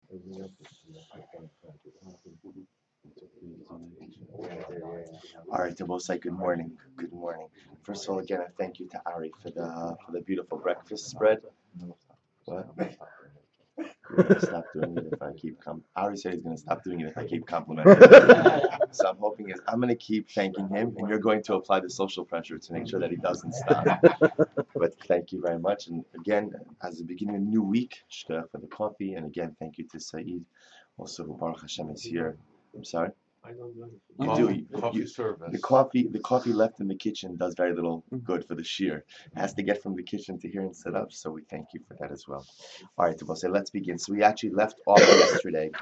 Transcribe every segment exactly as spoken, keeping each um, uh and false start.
All right, Demosai, good morning. Good morning. First of all, again, I thank you to Ari for the for the beautiful breakfast spread. What? You're gonna stop doing it if I keep com. Ari said he's gonna stop doing it if I keep complimenting him. So I'm hoping is I'm gonna keep thanking him, and you're going to apply the social pressure to make sure that he doesn't stop. But thank you very much, and again, as the beginning of a new week, shkach for the coffee, and again, thank you to Saeed, also who Baruch Hashem is here. I'm sorry. You Coffee, do. You, coffee you, service. the coffee, the coffee left in the kitchen does very little good for the shear. It has to get from the kitchen to here and set up. So we thank you for that as well. All right, Tabose, let's begin. So we actually left off yesterday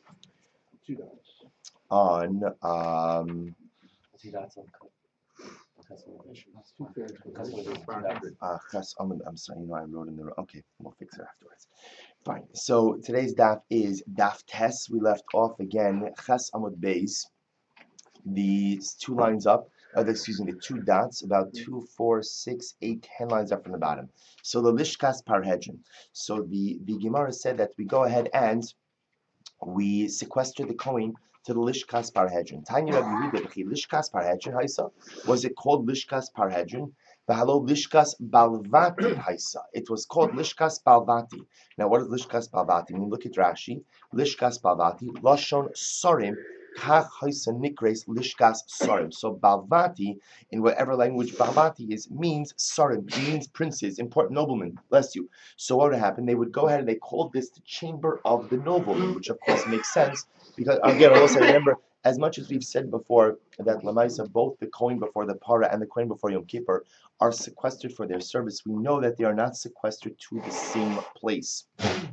on um. Uh, Ches Amud, I'm sorry, you know I wrote in the okay. We'll fix it afterwards. Fine. So today's daf is daf tes. We left off again Ches Amud Beis. The two lines up, uh, excuse me, the two dots, about two, four, six, eight, ten lines up from the bottom. So the Lishkas Parhedron. So the, the Gemara said that we go ahead and we sequester the coin to the Lishkas Parhedron. Tanya Rabbi Yehuda, Lishkas Parhedron, Haisa. Was it called Lishkas Parhedron? V'halo Lishkas Balvati Haisa. It was called Lishkas Balvati. Now, what is Lishkas Balvati? When you look at Rashi, Lishkas Balvati, Lashon Sorim, Kach Haisa Nikres Lishkas Sorim. So Balvati, in whatever language Balvati is, means Sorim, it means princes, important noblemen. Bless you. So what would happen? They would go ahead and they called this the chamber of the noblemen, which of course makes sense because again, also remember, as much as we've said before that Lamaisa, both the coin before the para and the coin before Yom Kippur are sequestered for their service. We know that they are not sequestered to the same place.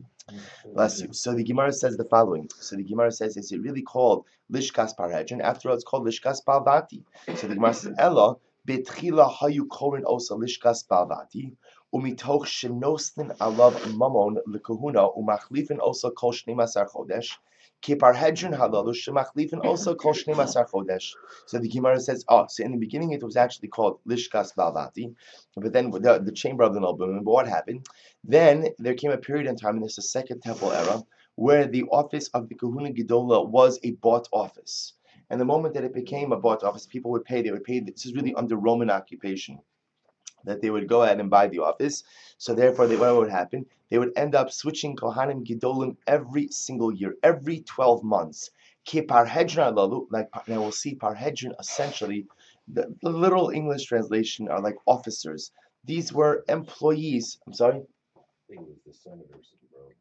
Bless you. So the Gemara says the following. So the Gemara says, is it really called Lishkas Parhedron? After all, it's called Lishkas Balvati. So the Gemara says, Ella, Betchila Hayu Korin Osa Lishkas Balvati, Umitoch Shenostin Alav Mamon Lekahuna, Umachlifin Osa Kol Shnei Masar Chodesh. Kiparhedron halalu shemachlifin also kol shnei masar chodesh. So the Gemara says, oh, so in the beginning it was actually called Lishkas Balvati, but then the, the chamber of the nobleman. But what happened? Then there came a period in time, and this is the Second Temple era, where the office of the Kahuna Gedola was a bought office. And the moment that it became a bought office, people would pay. They would pay. This is really under Roman occupation, that they would go ahead and buy the office. So therefore, they, what would happen? They would end up switching Kohanim Gedolim every single year, every twelve months. Ki Parhedron alalu, like now we'll see Parhedron essentially, the, the literal English translation are like officers. These were employees. I'm sorry? I think it was the senators in Rome.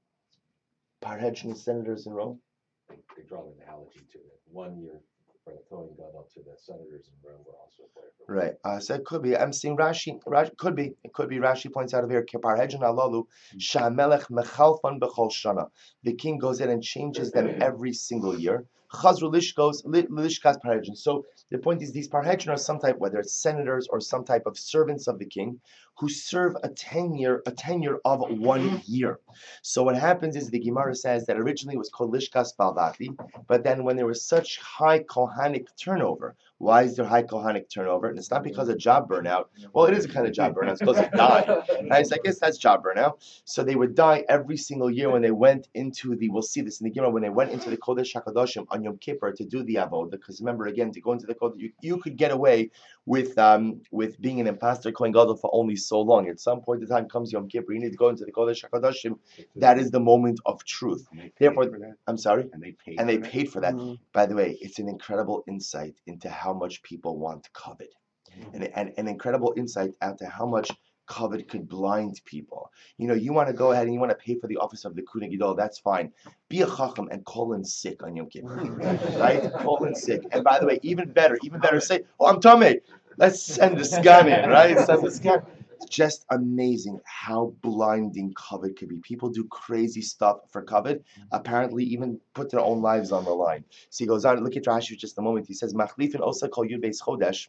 Parhedron senators in Rome? They, they draw an analogy to it. One year for the Kohen Gadol to the senators in Rome were also there. Right. Uh, so it could be. I'm seeing Rashi. Rashi could be. It could be. Rashi points out over here. Parhedron alalu shamelech mechalfan bechol shana. The king goes in and changes them every single year. Chazru lishkos lishkas parhedron. So the point is, these parhedron are some type, whether it's senators or some type of servants of the king, who serve a tenure, a tenure of one year. So what happens is the Gemara says that originally it was called Lishkas Balvati, but then when there was such high Kohanic turnover, why is there high Kohanic turnover? And it's not because of job burnout. Well, it is a kind of job burnout. It's because of dying. Right? So I guess that's job burnout. So they would die every single year when they went into the, we'll see this in the Gemara, when they went into the Kodesh HaKadoshim on Yom Kippur to do the Avodah, because remember, again, to go into the Kodesh, you, you could get away with um, with being an imposter Kohen Gadol for only so long. At some point in time comes Yom Kippur, you need to go into the Kodesh HaKadoshim. That is the moment of truth. Therefore, I'm sorry? And they paid And they for that? paid for that. Mhm. By the way, it's an incredible insight into how much people want covet. And, and an incredible insight into how much covet could blind people. You know, you want to go ahead and you want to pay for the office of the Kuna Gidol, that's fine. Be a chacham and call in sick on Yom Kippur. Right? Call in sick. And by the way, even better, even better, say, oh, I'm tummy. Let's send the scan in, right? Send the scan. It's just amazing how blinding covet could be. People do crazy stuff for covet, apparently even put their own lives on the line. So he goes on, look at Rashi for just a moment. He says, Machlifin osa kol yud beis chodesh.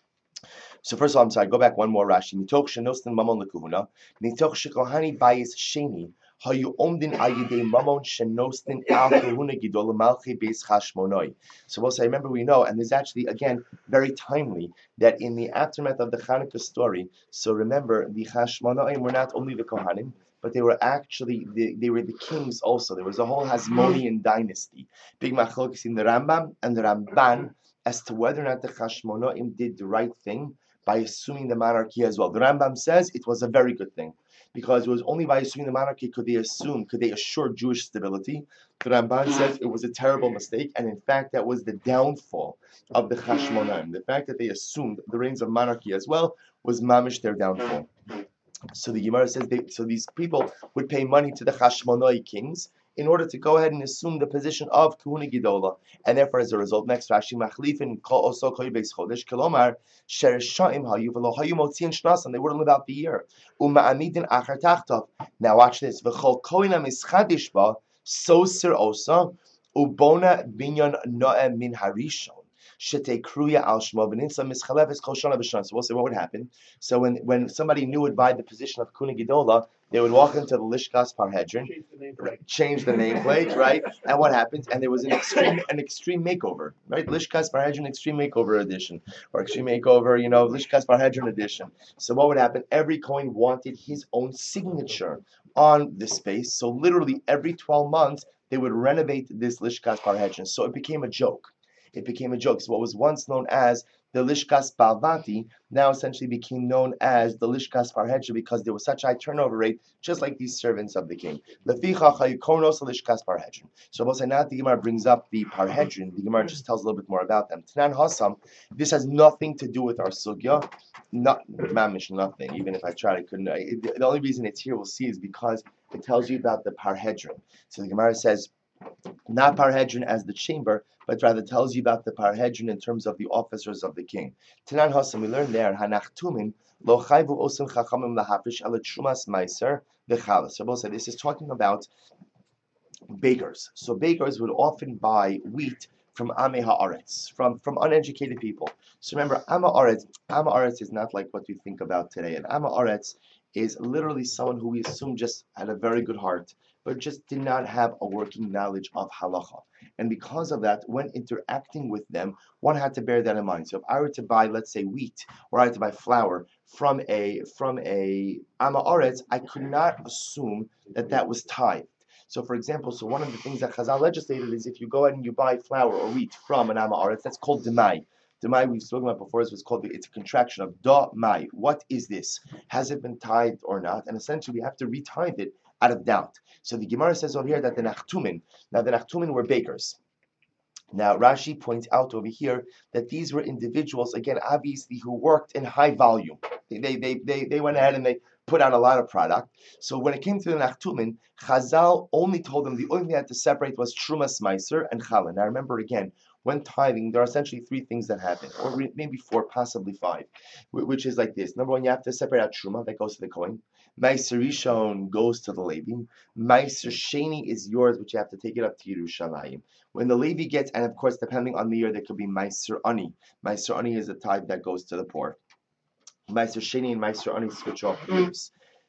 So first of all, I'm sorry, go back one more Rashi. Mitoch shenostin mamon lekuhuna. Mitoch shekohani bayis sheni. Hayu omdin ayidei mamon shenostin al kuhuna gidol malchi beis chashmonoi. So we'll say, remember we know, and there's actually, again, very timely, that in the aftermath of the Hanukkah story, so remember, the Chashmonaim were not only the Kohanim, but they were actually they, they were the kings also. There was a whole Hasmonean dynasty. Big machlokes in the Rambam and the Ramban as to whether or not the Chashmonaim did the right thing by assuming the monarchy as well. The Rambam says it was a very good thing, because it was only by assuming the monarchy could they assume, could they assure Jewish stability. The Ramban says it was a terrible mistake, and in fact that was the downfall of the Chashmonaim. The fact that they assumed the reigns of monarchy as well was mamish their downfall. So the Gemara says they, so these people would pay money to the Chashmonai kings in order to go ahead and assume the position of Kuhuna Gidola, and therefore as a result, next Rashi Machlifin Kol Oso Koy Beis Chodesh Kilomar Sher Shaim Hayu V'Lo Hayu Motziin Shnas, and they wouldn't live out the year. Uma'amidin Achar Tachtov. Now watch this. V'Chol Koina Mischadish Ba Sosir Osa Ubona Binyan Noem Min Harishon. So we'll say what would happen. So when, when somebody new would buy the position of Kuna Gidola, they would walk into the Lishkas Parhedron, change the nameplate, right? And what happens? And there was an extreme an extreme makeover, right? Lishkas Parhedron Extreme Makeover Edition, or Extreme Makeover, you know, Lishkas Parhedron Edition. So what would happen? Every Kohen wanted his own signature on the space. So literally every twelve months, they would renovate this Lishkas Parhedron. So it became a joke. It became a joke. So what was once known as the Lishkas Balvati now essentially became known as the Lishkas Parhedron, because there was such a high turnover rate, just like these servants of the king. So now the Gemara brings up the Parhedron. The Gemara just tells a little bit more about them. Tanan Hassam, this has nothing to do with our sugya. Not mamish, nothing. Even if I tried, I couldn't. I, the only reason it's here, we'll see, is because it tells you about the Parhedron. So the Gemara says, not Parhedron as the chamber, but rather tells you about the Parhedron in terms of the officers of the king. Tanan Hassam, we learn there, Hanachtumin lo chayvu osim chachamim lahafish ala trumas meiser v'chala. So said this is talking about bakers. So bakers would often buy wheat from Amei Haaretz, from from uneducated people. So remember, Am Haaretz, Am Haaretz is not like what we think about today. And Am Haaretz is literally someone who we assume just had a very good heart, but just did not have a working knowledge of halacha. And because of that, when interacting with them, one had to bear that in mind. So if I were to buy, let's say, wheat, or I had to buy flour from a from a Am Haaretz, I could not assume that that was tithed. So for example, so one of the things that Chazal legislated is if you go ahead and you buy flour or wheat from an Am Haaretz, that's called demai. Demai, we've spoken about before, is what's called, it's a contraction of da mai. What is this? Has it been tithed or not? And essentially we have to retithe it out of doubt. So the Gemara says over here that the Nachtumin, now the Nachtumin were bakers. Now Rashi points out over here that these were individuals, again, obviously, who worked in high volume. They they they they, they went ahead and they put out a lot of product. So when it came to the Nachtumin, Chazal only told them the only thing they had to separate was Trumas Meiser and Chala. Now remember again, when tithing, there are essentially three things that happen, or maybe four, possibly five, which is like this. Number one, you have to separate out Truma, that goes to the Kohen. Meiser Rishon goes to the Levi. Meiser Sheni is yours, but you have to take it up to Yerushalayim. When the Levi gets, and of course, depending on the year, there could be Meiser Ani. Meiser Ani is a tithe that goes to the poor. Meiser Sheni and Meiser Ani switch off years.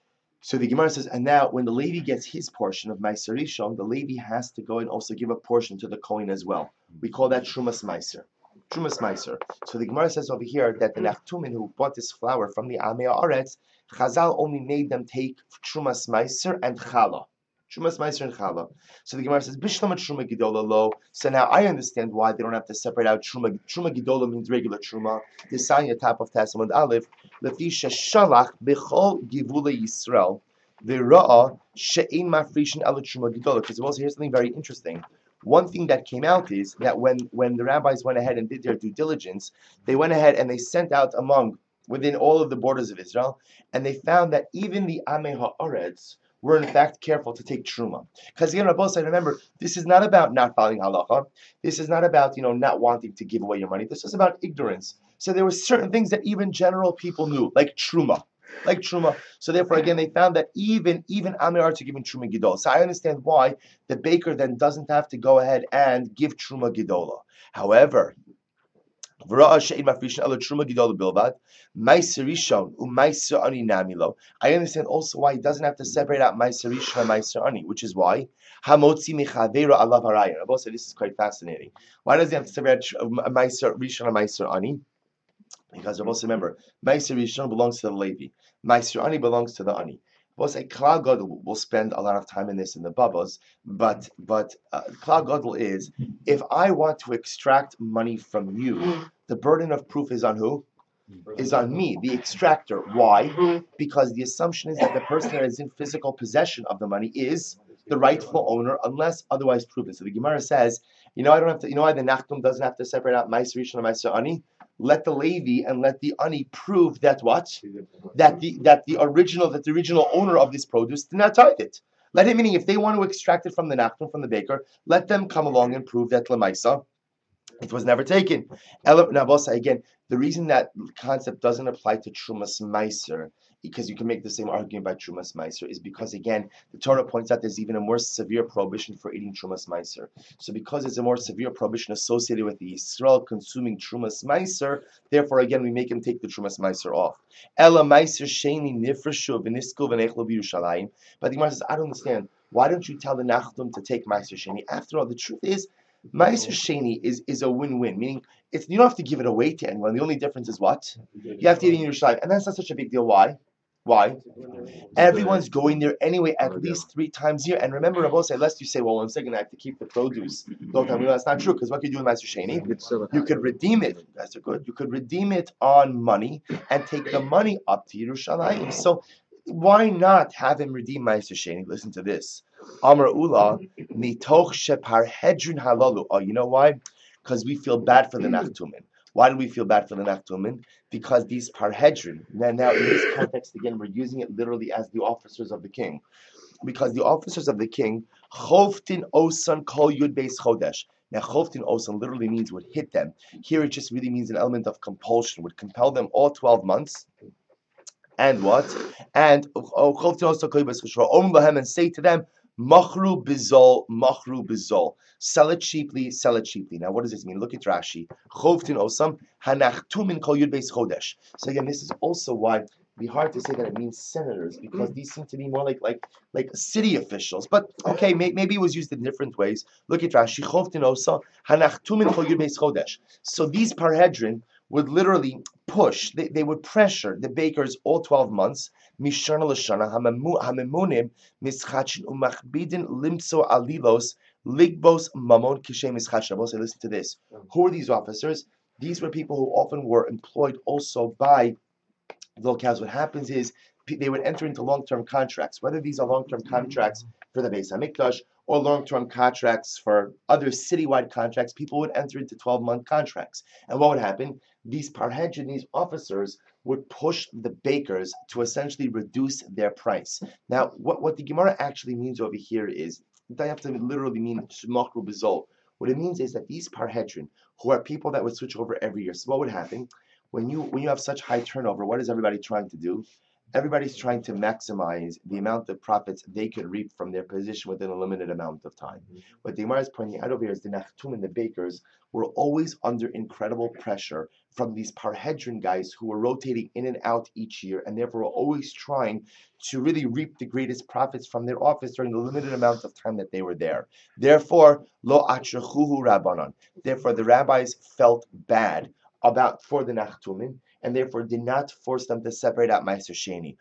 So the Gemara says, and now when the Levi gets his portion of Meiser Rishon, the Levi has to go and also give a portion to the Kohen as well. We call that Trumas Meiser. Trumas Meiser. So the Gemara says over here that the Nachtumin who bought this flour from the Amei Haaretz, Chazal only made them take Trumas Meiser and Chala. Trumas Meiser and Chala. So the Gemara says, Bishlam Truma Gidola lo. So now I understand why they don't have to separate out Truma. Truma Gidola means regular Truma. This sign at top of Testament Aleph. Lefisha Shalach Bechol Givula Yisrael. V'ra'a she'ein mafrishin ala Truma Gidola. Because also here's something very interesting. One thing that came out is that when, when the rabbis went ahead and did their due diligence, they went ahead and they sent out among, within all of the borders of Israel, and they found that even the Amei Haaretz were in fact careful to take Truma. Because again, Rabbi said, remember, this is not about not following halacha. This is not about, you know, not wanting to give away your money. This is about ignorance. So there were certain things that even general people knew, like Truma. Like Truma. So therefore, again, they found that even even Amei Haaretz are giving Truma Gidol. So I understand why the baker then doesn't have to go ahead and give Truma Gidola. However, I understand also why he doesn't have to separate out Meiser Rishon and Meiser Ani, which is why Hamotzi Mechaveira Alav Haraya. Rabbi said this is quite fascinating. Why does he have to separate Meiser Rishon and Meiser Ani? Because Rabbi, remember, Meiser Rishon belongs to the Levi, Meiser Ani belongs to the Ani. We'll say Klal Gadol. We'll spend a lot of time in this in the Babas, but but uh, Klal Gadol is if I want to extract money from you, the burden of proof is on who? Is on me, the extractor. Why? Because the assumption is that the person that is in physical possession of the money is the rightful owner, unless otherwise proven. So the Gemara says, you know, I don't have to. You know why the Nachtum doesn't have to separate out Meiser Rishon and Meiser Ani? Let the Levi and let the Ani prove that what? That the that the original that the original owner of this produce did not tithe it. Let him, meaning if they want to extract it from the Nachtum, from the baker, let them come along and prove that Lemaisa it was never taken. Now, again, the reason that concept doesn't apply to Trumas Meiser, because you can make the same argument by Trumas Meiser, is because, again, the Torah points out there's even a more severe prohibition for eating Trumas Meiser. So because there's a more severe prohibition associated with the Yisrael consuming Trumas Meiser, therefore, again, we make him take the Trumas Meiser off. Ela Meiser Sheni Nifreshu V'Niskel V'Nechlo B'Yerushalayim. But the Gemara says, I don't understand. Why don't you tell the Nachdom to take Meiser Sheni? After all, the truth is, Meiser Sheni is, is a win-win, meaning it's you don't have to give it away to anyone. The only difference is what? You have to eat it in Yerushalayim. And that's not such a big deal. Why? Why? Everyone's going there anyway at least three times a year. And remember, Rabbi said, lest you say, well, one second, I have to keep the produce. Don't tell me that's not true, because what could you do with Meiser Sheni? You could redeem it. That's good. You could redeem it on money and take the money up to Yerushalayim. So why not have him redeem Meiser Sheni? Listen to this. Amar Ula, mitoch shepar hedrin halalu. Oh, you know why? Because we feel bad for the Nachtumin. Why do we feel bad for the Nachtumin? Because these parhedrin. Now, now, in this context, again, we're using it literally as the officers of the king. Because the officers of the king, choftin osan kol yud beis chodesh. Now, choftin osan literally means would hit them. Here, it just really means an element of compulsion, would compel them all twelve months. And what? And and say to them, Machru bizol, Machru bizol. Sell it cheaply, sell it cheaply. Now, what does this mean? Look at Rashi. Chovtin osam, hanachtumin kol yud beis chodesh. So again, this is also why it'd be hard to say that it means senators, because these seem to be more like like like city officials. But okay, may, maybe it was used in different ways. Look at Rashi. Chovtin osam, hanachtumin kol yud beis chodesh. So these parhedrin would literally push, they, they would pressure the bakers all twelve months, mishana l'shana, hamemunim, mischachin, umachbidin, limtso alilos, ligbos, mamon, kishem, mischachin. Say, listen to this. Who are these officers? These were people who often were employed also by the locales. What happens is they would enter into long-term contracts, whether these are long-term contracts for the Beis HaMikdash or long-term contracts for other citywide contracts. People would enter into twelve-month contracts. And what would happen? These parhedrin, these officers, would push the bakers to essentially reduce their price. Now, what, what the Gemara actually means over here is, they have to literally mean shmachru b'zol. What it means is that these parhedrin, who are people that would switch over every year, so what would happen? When you when you have such high turnover, what is everybody trying to do? Everybody's trying to maximize the amount of profits they could reap from their position within a limited amount of time. Mm-hmm. What the Gemara is pointing out over here is the Nachtum and the bakers were always under incredible pressure from these parhedrin guys who were rotating in and out each year, and therefore were always trying to really reap the greatest profits from their office during the limited amount of time that they were there. Therefore, lo achrechuhu rabbanon. Therefore, the rabbis felt bad about for the Nachtumin, and therefore did not force them to separate out Meiser Sheni.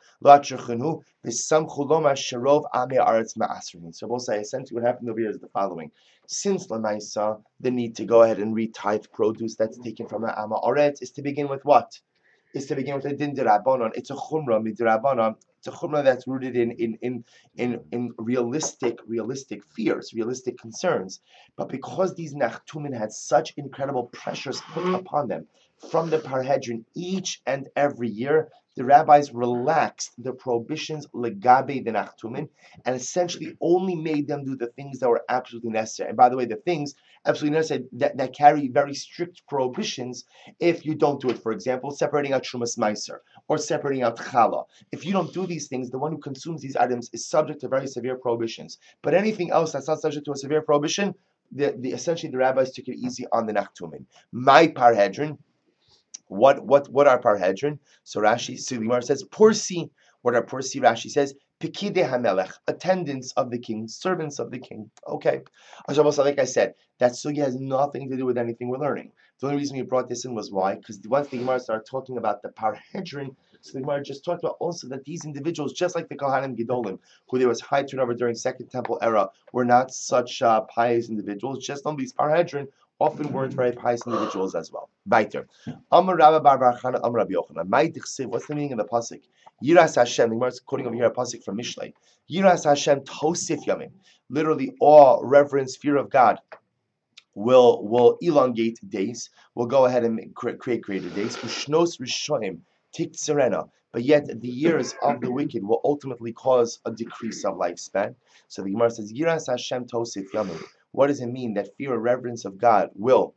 So both say essentially what happened over here is the following. Since Lamaisa, the need to go ahead and retithe produce that's taken from the Ama Oretz is to begin with what? Is to begin with a din d'Rabbanan. It's a chumrah midrabanan. It's a chumrah that's rooted in in in in in realistic realistic fears, realistic concerns. But because these Nachtumin had such incredible pressures put upon them from the parhedrin each and every year, the rabbis relaxed the prohibitions legabe the Nachtumin and essentially only made them do the things that were absolutely necessary. And by the way, the things absolutely necessary that, that carry very strict prohibitions if you don't do it. For example, separating out Trumas Meiser or separating out Chala. If you don't do these things, the one who consumes these items is subject to very severe prohibitions. But anything else that's not subject to a severe prohibition, the, the essentially the rabbis took it easy on the Nachtumin. My parhedrin. What what what are parhedrin? So Rashi, so the Gemara says Pursi. What are Pursi? Rashi says Pikide Hamelech, attendants of the king, servants of the king. Okay, like I said, that sugya has nothing to do with anything we're learning. The only reason we brought this in was why, because once the Gemara started talking about the parhedrin, So the Gemara just talked about also that these individuals, just like the Kohanim Gedolim, who there was high turnover during Second Temple era, were not such uh, pious individuals. Just on these Parhedrin often weren't very pious individuals as well. Weiter. Amar Rabba Bar Bar Chana Amar Rabbi Yochanan. Mai Dichsiv. What's the meaning of the pasuk? Yiras Hashem. The Gemara is quoting over here a pasuk from Mishlei. Yiras Hashem Tosif Yamim. Literally, awe, reverence, fear of God will will elongate days. Will go ahead and create create greater days. Ushnos Rishoim Tik Serena. But yet the years of the wicked will ultimately cause a decrease of lifespan. So the Gemara says, Yiras Hashem Tosif Yamim. What does it mean that fear and reverence of God will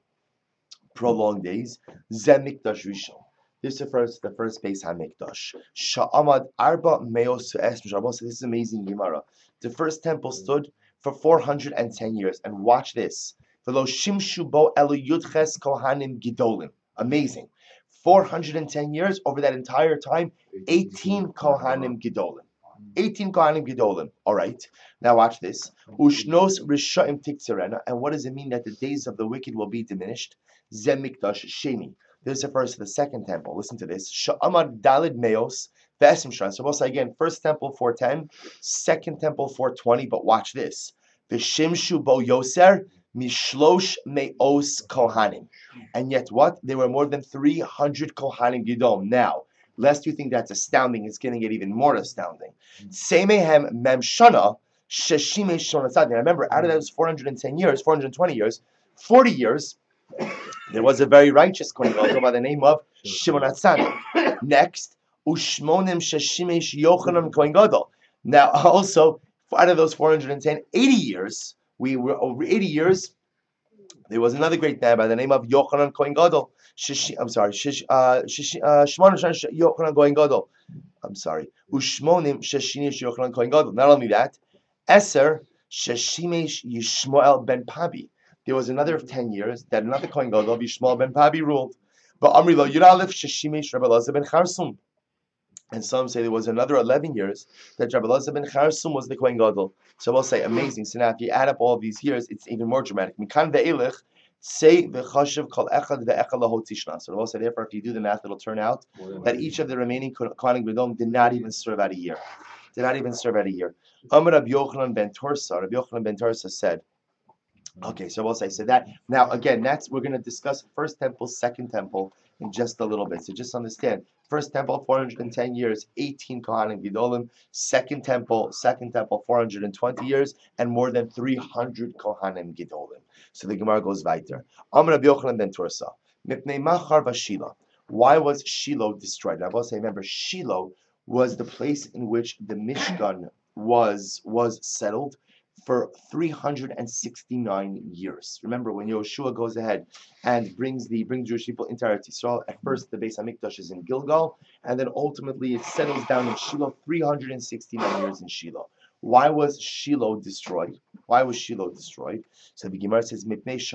prolong days? Zeh Mikdash Rishon. This refers to the first base HaMikdash. Sha'amad Arba Meos Es Mishabos. This is amazing Gemara. The first temple stood for four hundred ten years. And watch this. V'lo Shimshu Bo Elu Yudches Kohanim Gidolim. Amazing. four hundred ten years, over that entire time, eighteen Kohanim Gidolim. eighteen Kohanim Gedolim. All right. Now watch this. Ushnos Rishaim Tiktzerena. And what does it mean that the days of the wicked will be diminished? Zeh Mikdash Sheni. This refers to the second temple. Listen to this. Sha'amad Dalid Meos Ve'esim Shran. So we'll say again, first temple four ten, second temple four twenty. But watch this. V'shimshu Bo Yoser Mishlosh Meos Kohanim. And yet what? There were more than three hundred Kohanim Gedolim. Now, lest you think that's astounding, it's going to get even more astounding. Semehem memshana sheshime shonasad. Now remember, out of those four hundred ten years, four hundred twenty years, forty years, there was a very righteous Kohen Gadol by the name of Shimon HaTzadik. Next, ushmonim sheshimesh Yochanan Kohen Gadol. Now also, out of those four hundred ten, eighty years, we were over eighty years. There was another great man by the name of Yochanan Kohen Gadol. Shishi, I'm sorry, Shish, uh, Shishi, uh, Shmonim Yochanan Kohen Gadol. I'm sorry, Ushmonim Sheshinish Yochanan Kohen Gadol. Not only that, Eser Sheshimesh Yishmael ben Pabi. There was another ten years that another Kohen Gadol, Yishmael ben Pabi, ruled. But Amri lo Yiralef Sheshimesh Rabbi Elazar ben Charsum. And some say there was another eleven years that Rabbi Elazar ben Charsum was the Kohen Gadol. So we'll say amazing. So now if you add up all of these years, it's even more dramatic. Mikan ve'elech say v'chashiv kol echad ve'echad lahotishna. So we'll say therefore, if you do the math, it'll turn out that each of the remaining Kohanim Gedolim did not even serve out a year. Did not even serve out a year. Amar Rabbi Yochanan ben Torsa. Rabbi Yochanan ben Torsa said. Okay, so we'll say so that now again. That's we're going to discuss first temple, second temple in just a little bit. So just understand. First temple, four hundred ten years, eighteen Kohanim Gedolim. Second temple, second temple, four hundred twenty years, and more than three hundred Kohanim Gedolim. So the Gemara goes weiter. Amar Rabbi Yochanan ben Torsa. Mipnei machar v'Shilo. Why was Shiloh destroyed? I will say, remember, Shiloh was the place in which the Mishkan was was settled for three hundred sixty-nine years. Remember, when Yoshua goes ahead and brings the brings Jewish people into Eretz Yisrael, at first the Beis Hamikdash is in Gilgal, and then ultimately it settles down in Shiloh, three hundred sixty-nine years in Shiloh. Why was Shiloh destroyed? Why was Shiloh destroyed? So the Gemara says,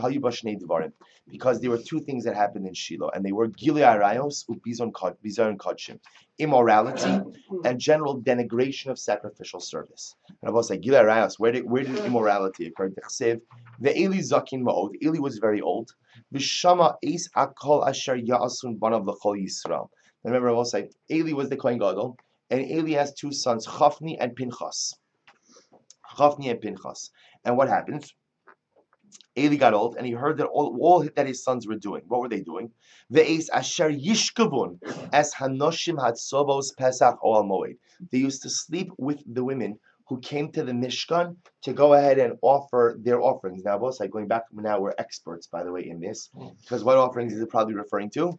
because there were two things that happened in Shiloh, and they were Gilui Arayos Ubizon Kodshim, immorality and general denigration of sacrificial service. And I will say, Gilui Arayos, where did where did immorality occur? The Eli Zakin Ma'od, Eli was very old. V'shama Eis Akol Asher Ya'asun Banav L'Chol Yisrael. Remember, I will say, Eli was the Kohen Gadol, and Eli has two sons, Chafni and Pinchas. Chafni and Pinchas. And what happens? Eli got old, and he heard that all, all that his sons were doing. What were they doing? Ve'es asher yishkavun as hanoshim hatzobos pesach oal moed. They used to sleep with the women who came to the Mishkan to go ahead and offer their offerings. Now, both like going back now, we're experts, by the way, in this, because what offerings is it probably referring to?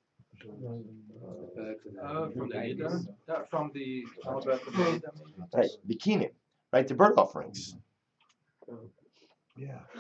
Uh, from the Eden, uh, from the right, bikinim, right, the bird offerings. Yeah.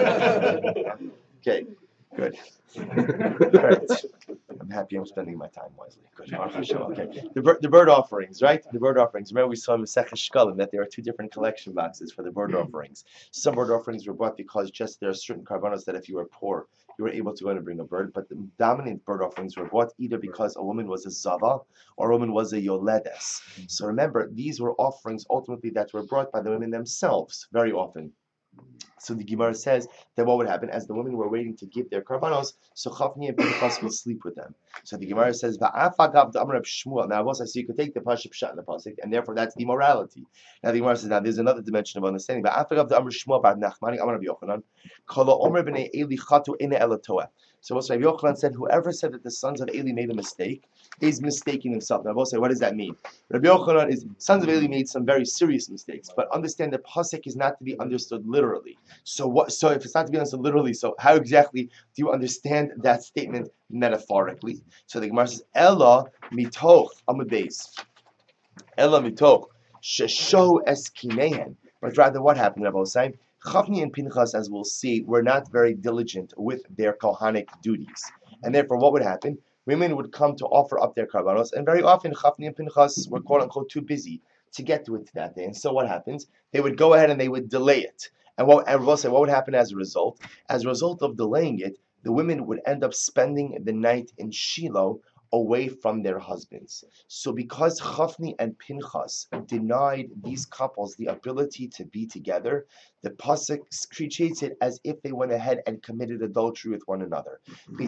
Okay, good. Right. I'm happy I'm spending my time wisely. Good. Okay. The, bir- the bird offerings, right? The bird offerings. Remember we saw in Masechah Shkalim that there are two different collection boxes for the bird offerings. Some bird offerings were brought because just there are certain carbonos that if you were poor, you were able to go and bring a bird. But the dominant bird offerings were brought either because a woman was a zava or a woman was a yoledes. So remember, these were offerings ultimately that were brought by the women themselves very often. So the Gemara says that what would happen as the women were waiting to give their karbanos, so Chafni and Pinchas will sleep with them. So the Gemara says, "Va'afagav the Amr of Shmuel." Now, also, so you could take the pasuk pshat in the pasuk, and therefore that's immorality. Now the Gemara says, now there's another dimension of understanding. Va'afagav the Amr Shmuel bar Nachmani Amr Rabbi Yochanan, Kol Omer b'nei Eli chatu ina elatoa. So also Rabbi Yochanan said, whoever said that the sons of Eli made a mistake is mistaking himself. Now, I will say, what does that mean? Rabbi Yochanan is sons of Eli made some very serious mistakes, but understand that pasuk is not to be understood literally. So what? So if it's not to be understood literally, so how exactly do you understand that statement metaphorically? So the Gemara says, "Ella mitoch amud beis, Ella mitoch shesho eskinehen." But rather, what happened? Rabbi Hossein, Chafni and Pinchas, as we'll see, were not very diligent with their kohanic duties, and therefore, what would happen? Women would come to offer up their karbanos, and very often Chafni and Pinchas were quote unquote too busy to get to it that day. And so, what happens? They would go ahead and they would delay it. And what, and we'll say, what would happen as a result? As a result of delaying it, the women would end up spending the night in Shiloh away from their husbands. So because Chafni and Pinchas denied these couples the ability to be together, the pasuk treats it as if they went ahead and committed adultery with one another.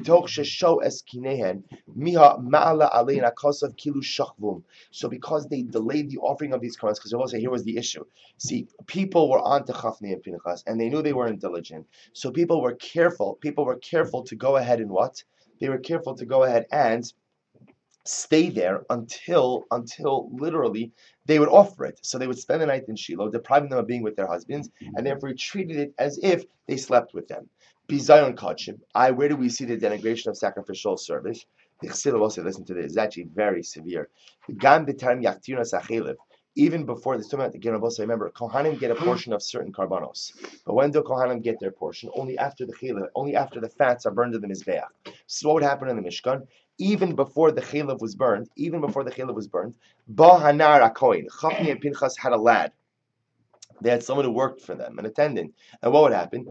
So because they delayed the offering of these korbanos, because I will say here was the issue. See, people were on to Chafni and Pinchas, and they knew they weren't diligent. So people were careful. People were careful to go ahead and what? They were careful to go ahead and stay there until, until literally they would offer it. So they would spend the night in Shiloh, depriving them of being with their husbands, and therefore treated it as if they slept with them. Bizayon kachim. I. Where do we see the denigration of sacrificial service? The Chassidus will say, listen to this. It's actually very severe. Gam b'tarem yaktirna sachelev. Even before this, again, remember, Kohanim get a portion of certain karbanos. But when do Kohanim get their portion? Only after the chelev, only after the fats are burned in the mizbeach. So what would happen in the Mishkan? Even before the chelev was burned, even before the chelev was burned, Ba Hanar HaKohen, Chafni and Pinchas had a lad. They had someone who worked for them, an attendant. And what would happen?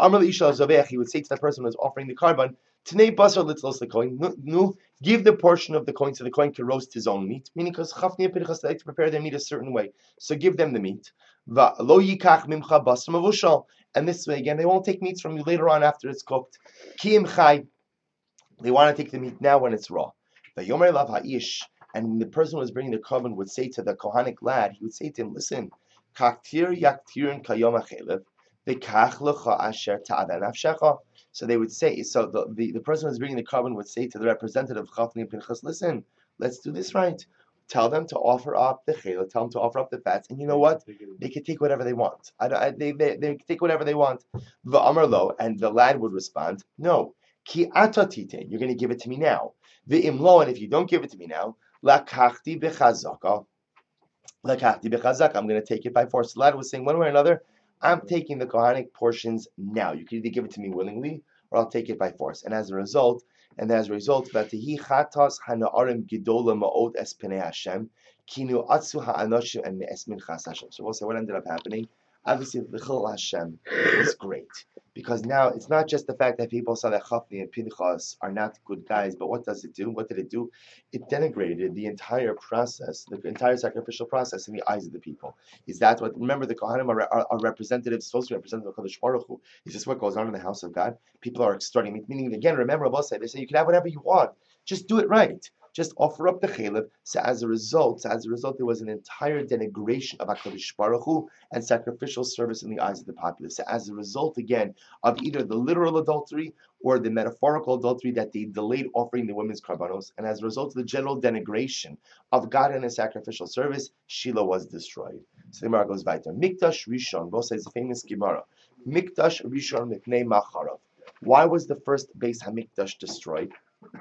He would say to that person who was offering the karban, Tnei basar litzlos the coin. No, give the portion of the coin so the coin can roast his own meat. Meaning, because Chafni and Pinchas like to prepare their meat a certain way, so give them the meat. Lo yikach mimcha basar mavushal. And this way, again, they won't take meats from you later on after it's cooked. Ki im chai. They want to take the meat now when it's raw. The yomer lav ha'ish. And when the person who was bringing the korban would say to the kohanic lad, he would say to him, listen, kaktir yaktirun kayom hachelev, v'kach lecha asher ta'adan nafshecha. So they would say, so the, the, the person who was bringing the korban would say to the representative of Chafni and Pinchas, listen, let's do this right. Tell them to offer up the chela, tell them to offer up the fats, and you know what? They can take whatever they want. I, I, they, they, they can take whatever they want. V'amar lo, and the lad would respond, no, ki atatite, you're going to give it to me now. V'im lo, and if you don't give it to me now, lakachti b'chazaka, lakachti b'chazaka, I'm going to take it by force. The lad was saying one way or another, I'm taking the kohanic portions now. You can either give it to me willingly, or I'll take it by force. And as a result, and as a result, v'atihi chatas hana'arim gidola ma'od es penei Hashem, kinu atzu ha'anoshim and me'es minchas Hashem. So we'll say what ended up happening. Obviously, the Chil Hashem was great. Because now it's not just the fact that people saw that Chafni and Pinchas are not good guys, but what does it do? What did it do? It denigrated the entire process, the entire sacrificial process in the eyes of the people. Is that what? Remember, the Kohanim are, are, are representatives, supposed to be representative of Kadosh Baruch Hu. Is this what goes on in the house of God? People are extorting. Meaning, again, remember, Rabbi said, they say you can have whatever you want. Just do it right. Just offer up the chelev. So as a result, so as a result, there was an entire denigration of HaKadosh Baruch Hu and sacrificial service in the eyes of the populace. So as a result, again, of either the literal adultery or the metaphorical adultery that they delayed offering the women's karbanos, and as a result of the general denigration of God and His sacrificial service, Shiloh was destroyed. So the Gemara goes weiter. Mikdash Rishon, both says the famous Gemara. Mikdash Rishon mipnei macharav. Why was the first Beis Hamikdash destroyed?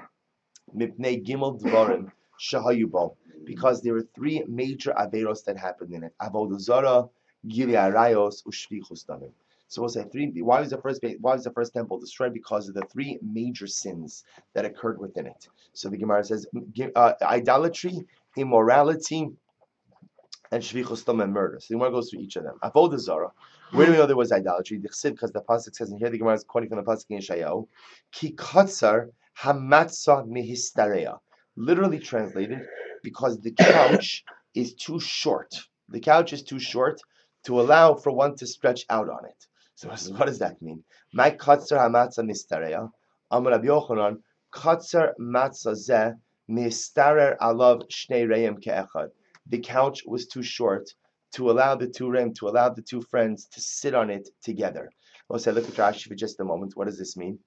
Mipnei Gimel Dvarim Shahayu Bo, because there were three major averos that happened in it: Avodah Zarah, Gilui Arayos, Ushvichus Damim. So we'll say three. Why was the first? Why was the first temple destroyed? Because of the three major sins that occurred within it. So the Gemara says uh, idolatry, immorality, and shvichus damim, and murder. So the Gemara goes through each of them. Avodah Zarah. Where do we know there was idolatry? The Chassid, because the pasuk says, and here the Gemara is quoting from the pasuk in Yeshayahu, Ki katzar hamatzah mihistareya. Literally translated, because the couch is too short. The couch is too short to allow for one to stretch out on it. So what does that mean? My katzer hamatzah mistareya. Amar Rabbi Yochanan, katzer matzah zeh mistarer alav shnei reim ke'echad. The couch was too short to allow the two reim, to allow the two friends to sit on it together. We'll say, look at Rashi for just a moment. What does this mean?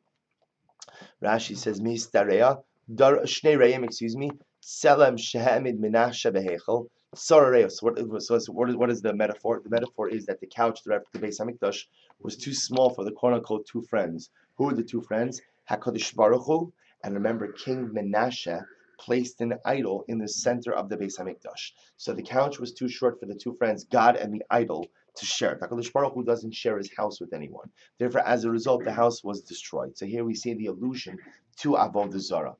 Rashi says, mistareya, dar shnei reim, excuse me, tselem shehamid menashe behechel. So what, so what, is, what is the metaphor? The metaphor is that the couch, the, the Beis Hamikdash, was too small for the quote-unquote two friends. Who were the two friends? HaKadosh Baruch Hu, and remember, King Menashe placed an idol in the center of the Beis Hamikdash. So the couch was too short for the two friends, God and the idol, to share. HaKadosh Baruch Hu doesn't share his house with anyone. Therefore, as a result, the house was destroyed. So here we see the allusion to Avodah Zarah.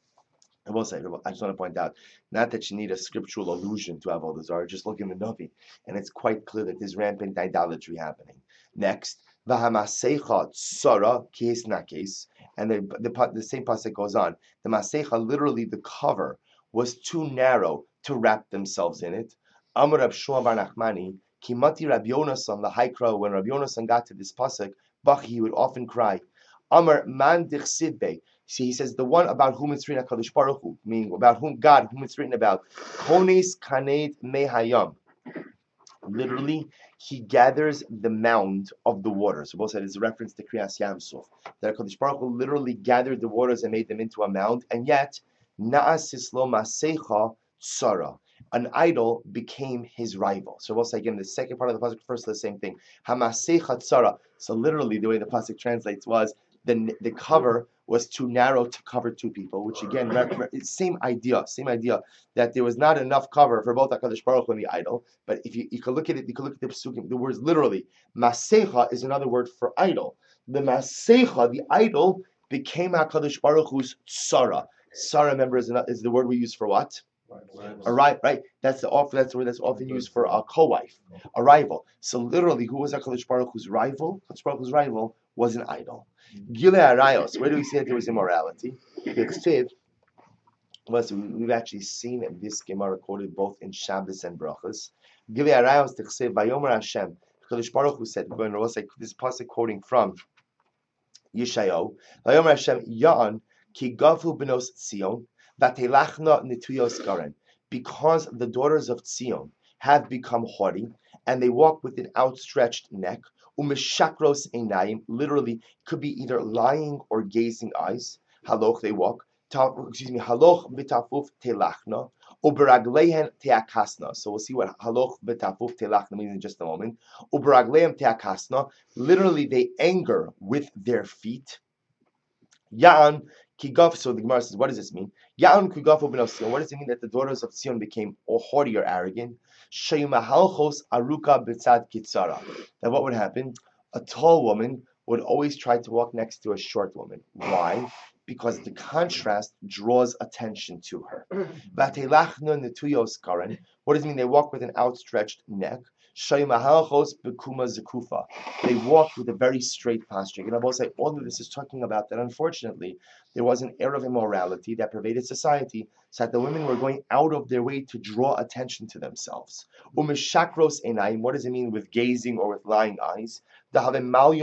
I will say, I just want to point out, not that you need a scriptural allusion to Avodah Zarah, just look in the Navi, and it's quite clear that there's rampant idolatry happening. Next, V'hamasecha tzara kis nakes, and the, the the same pasuk goes on. The masecha, literally the cover, was too narrow to wrap themselves in it. Amar Rab Shmuel bar Nachmani, Kimati Rab Yonasan lahaikra. When Rab Yonasan got to this pasuk, Bach, he would often cry. Amar man dichsid be. See, he says the one about whom it's written, HaKadosh Baruch Hu, meaning about whom God, whom it's written about, Kones Kaned Mehayam. Literally, he gathers the mound of the waters. So both said it's a reference to Kriyas Yam Suf. That HaKadosh Baruch Hu literally gathered the waters and made them into a mound, and yet Na'as Sislo Masecha Tzara. An idol became his rival. So we'll say again, the second part of the pasuk refers to the same thing. Hamasecha Tzara. So literally, the way the pasuk translates was the the cover was too narrow to cover two people, which again, it's same idea, same idea that there was not enough cover for both HaKadosh Baruch Hu and the idol. But if you, you could look at it, you could look at the psukim, the words literally. Masecha is another word for idol. The Masecha, the idol, became HaKadosh Baruch Hu's Tzara. Tzara, remember, is, an, is the word we use for what? A right, right. That's the often that's the word that's often used for a co-wife, a rival. So literally, who was HaKadosh Baruch Hu's rival? HaKadosh Baruch Hu's rival was an idol. Gilei Arayos. Where do we see that there was immorality? Was we've actually seen this Gemara quoted both in Shabbos and Brachos. Gilei Arayos Tichsev Vayomer Hashem. HaKadosh Baruch Hu said, we're going to say this pasuk quoting from Yeshayahu. Vayomer Hashem Ya'an Ki Gavu Benos Tzion. Because the daughters of Tzion have become haughty and they walk with an outstretched neck, umeshakros einayim, literally could be either lying or gazing eyes. Haloch, they walk. Ta, excuse me. Haloch b'tafuf telachna, uberagleihen teakasna. So we'll see what haloch b'tafuf telachna means in just a moment. Uberagleihen teakasna, literally they anger with their feet. Ya'an Kigaf, so the Gemara says, what does this mean? Ya'an Kigaf Ubin of Sion. What does it mean that the daughters of Sion became haughty or arrogant? Shayumahalchos Aruka B'tzad Kitsara. Now what would happen? A tall woman would always try to walk next to a short woman. Why? Because the contrast draws attention to her. What does it mean? They walk with an outstretched neck. They walk with a very straight posture. And I will say, all of this is talking about that unfortunately there was an air of immorality that pervaded society, so that the women were going out of their way to draw attention to themselves. What does it mean with gazing or with lying eyes? That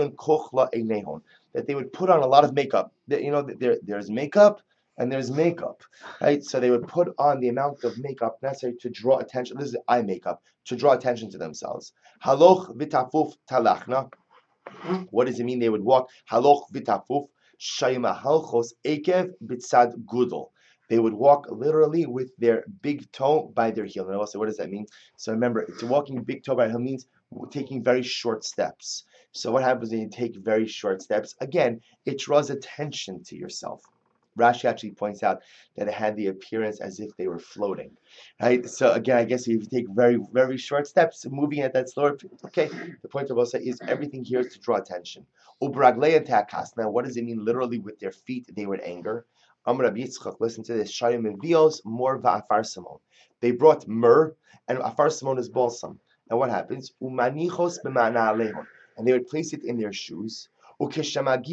they would put on a lot of makeup. You know, there, there's makeup and there's makeup, right? So they would put on the amount of makeup necessary to draw attention. This is eye makeup, to draw attention to themselves. Haloch v'tafuf talachna. What does it mean they would walk? Haloch v'tafuf shayma halchos ekev b'tzad gudel. They would walk literally with their big toe by their heel. And also, what does that mean? So remember, it's walking big toe by heel means taking very short steps. So what happens when you take very short steps? Again, it draws attention to yourself. Rashi actually points out that it had the appearance as if they were floating, right? So again, I guess if you take very, very short steps, moving at that slower, okay. The point of Osa is everything here is to draw attention. Ubraglei and takas. Now, what does it mean literally with their feet? They would anger. Amar Rabbi Yitzchak, listen to this. Shayim Mevios Mor va'afar Simon. They brought myrrh and afar Simon is balsam. And what happens? Umanichos b'ma'na alehon. And they would place it in their shoes. When they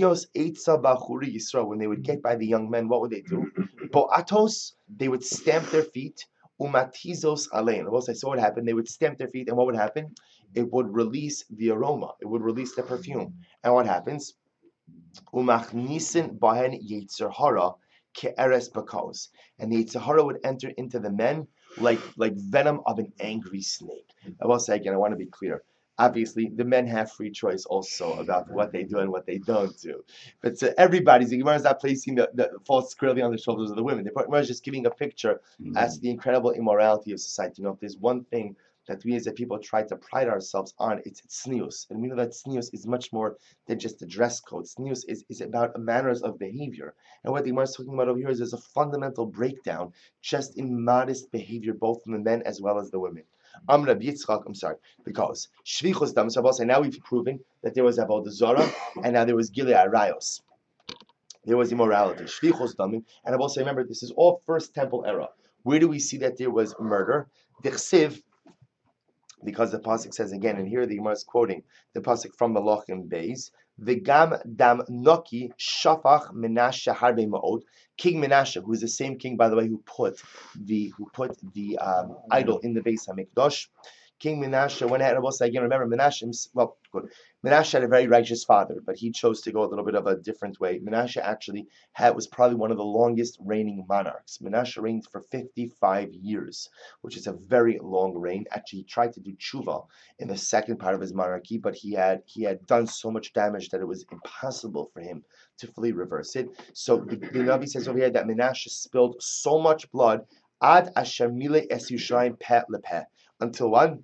would get by the young men, what would they do? Boatos, they would stamp their feet. Umatizos alein. So what happened? They would stamp their feet, and what would happen? it would release the aroma, it would release the perfume. And what happens? Umachnisin bahen yetzer hara ke'eres bakos, and the yetzer hara would enter into the men like like venom of an angry snake. I will say again, I want to be clear. Obviously, the men have free choice also about what they do and what they don't do. But so everybody's, the Gemara is not placing the, the false squarely on the shoulders of the women. The Gemara is just giving a picture mm-hmm. as to the incredible immorality of society. You know, if there's one thing that we as a people try to pride ourselves on, it's, it's tznius. And we know that tznius is much more than just a dress code. Tznius is, is about manners of behavior. And what the Gemara is talking about over here is there's a fundamental breakdown just in modest behavior, both from the men as well as the women. I'm Rabbi Yitzchak, I'm sorry, because Shvichus Dam, so say now we've proven that there was Avodah Zarah and now there was Gilei Arayos. There was immorality. Shvichus Dam, and I will say, remember, this is all First Temple era. Where do we see that there was murder? Dichsiv, because the pasuk says again, and here the Gemara is quoting the pasuk from Malachim Beis, V'gam dam noki shafach Menashe harbe ma'od. King Menashe, who is the same king, by the way, who put the who put the um, idol in the Beis Hamikdash. King Menashe went ahead and also again remember Menashe. Well, good. Menashe had a very righteous father, but he chose to go a little bit of a different way. Menashe actually had was probably one of the longest reigning monarchs. Menashe reigned for fifty-five years, which is a very long reign. Actually, he tried to do tshuva in the second part of his monarchy, but he had he had done so much damage that it was impossible for him to fully reverse it. So the, the Navi says over here that Menashe spilled so much blood ad asher mile es Yushalayim peh lepeh, until what?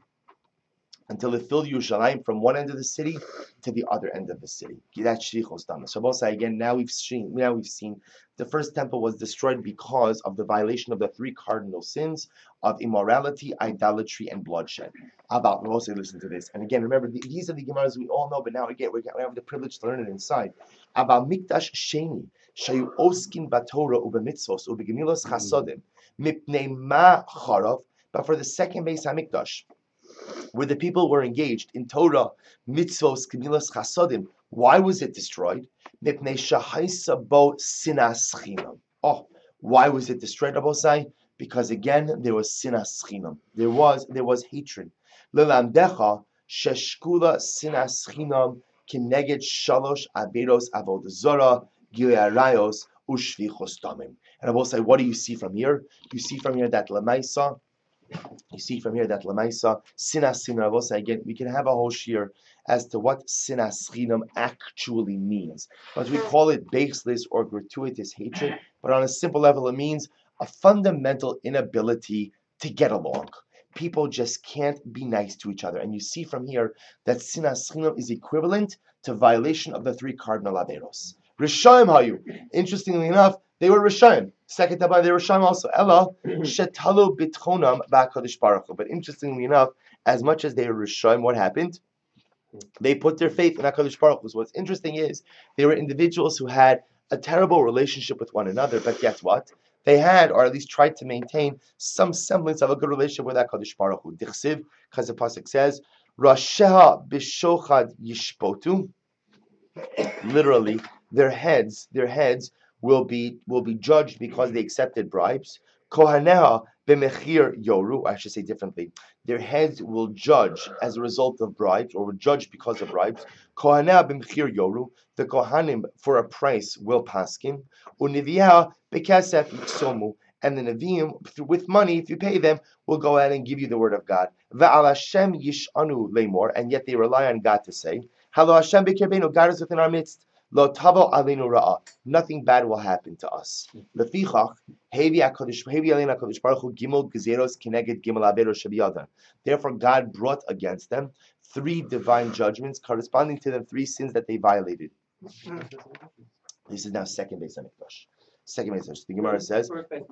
Until it filled Yerushalayim from one end of the city to the other end of the city. That's Shlichos Dama. So both say again, now we've seen now we've seen the first temple was destroyed because of the violation of the three cardinal sins of immorality, idolatry, and bloodshed. About we'll also listen to this. And again, remember these are the Gemaras we all know, but now again we have the privilege to learn it inside. About Mikdash Sheni, Shayu Oskin Batorah Ubemitzvos Ubegemilos Chasodim, Mipnei Ma Charav, but for the second Beis Hamikdash, where the people were engaged in Torah, mitzvos, gemilas, chasodim. Why was it destroyed? Mipnei shahaisa bo sinas chinam. Oh, why was it destroyed, Abosai? Because again, there was sinas chinam. There was there was hatred. Lelamdecha sheshkula sinas chinam kineged shalosh averos avodah zara gilei arayos ushvichos damim. And Abosai, what do you see from here? You see from here that lemaisa. You see from here that Lamaisa, Sinas Chinam, again, we can have a whole shir as to what Sinas Chinam actually means. But we call it baseless or gratuitous hatred, but on a simple level, it means a fundamental inability to get along. People just can't be nice to each other. And you see from here that Sinas Chinam is equivalent to violation of the three cardinal averos. Rishayim hayu. Interestingly enough, they were Rishayim. Second Tabbai, they were Rishayim also. Ella shetalu bitchonam ba'Kadosh Baruch Hu. But interestingly enough, as much as they were Rishayim, what happened? They put their faith in HaKadosh Baruch Hu. So what's interesting is they were individuals who had a terrible relationship with one another, but guess what? They had, or at least tried to maintain, some semblance of a good relationship with HaKadosh Baruch Hu. Dichsiv, because the pasuk says, Rasheha b'shochad yishpotu. Literally, their heads, their heads will be will be judged because they accepted bribes. Kohaneha b'mechir yoru. I should say differently. Their heads will judge as a result of bribes, or will judge because of bribes. Kohaneha b'mechir yoru. The kohanim for a price will paskin. Univiah b'kasef yiksomu. And the Nevi'im, with money, if you pay them, will go ahead and give you the word of God. Ve'al Hashem yishanu leimor. And yet they rely on God to say, Halo Hashem b'kirbeinu, God is within our midst. Lo tavo alinu ra'ah. Nothing bad will happen to us. Lefichach, hevi HaKadosh, hevi aleinu HaKadosh Baruch Hu gimel gezeros keneged gimel averos shebiyadan. Therefore, God brought against them three divine judgments corresponding to the three sins that they violated. This is now second Beis Hamikdash. Second Beis. The Gemara says.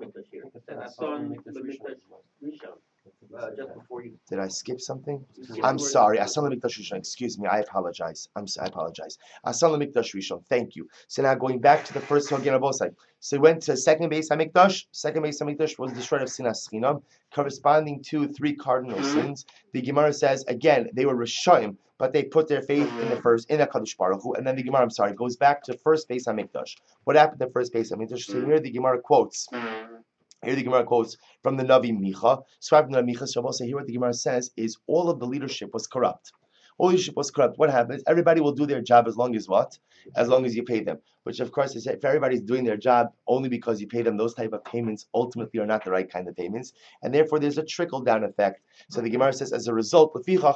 Uh, just before you. Did I skip something? I'm sorry. Asan Mikdash Rishon. Excuse me. I apologize. I'm. I apologize. Asan Mikdash Rishon. Thank you. So now going back to the first Hogan of Osai. So we went to second Beis Hamikdash. Second Beis Hamikdash was destroyed of Sinas Chinam, corresponding to three cardinal sins. The Gemara says again they were Rishayim, but they put their faith in the first in HaKadosh Baruch Hu. And then the Gemara, I'm sorry, goes back to first Beis Hamikdash. What happened to first Beis Hamikdash? So here the Gemara quotes. Here the Gemara quotes from the Navi Micha. So from the Micha, so also here what the Gemara says is all of the leadership was corrupt. ownership was corrupt. What happens? Everybody will do their job as long as what? As long as you pay them. Which of course is if everybody's doing their job only because you pay them, those type of payments ultimately are not the right kind of payments, and therefore there's a trickle down effect. So the Gemara says, as a result, therefore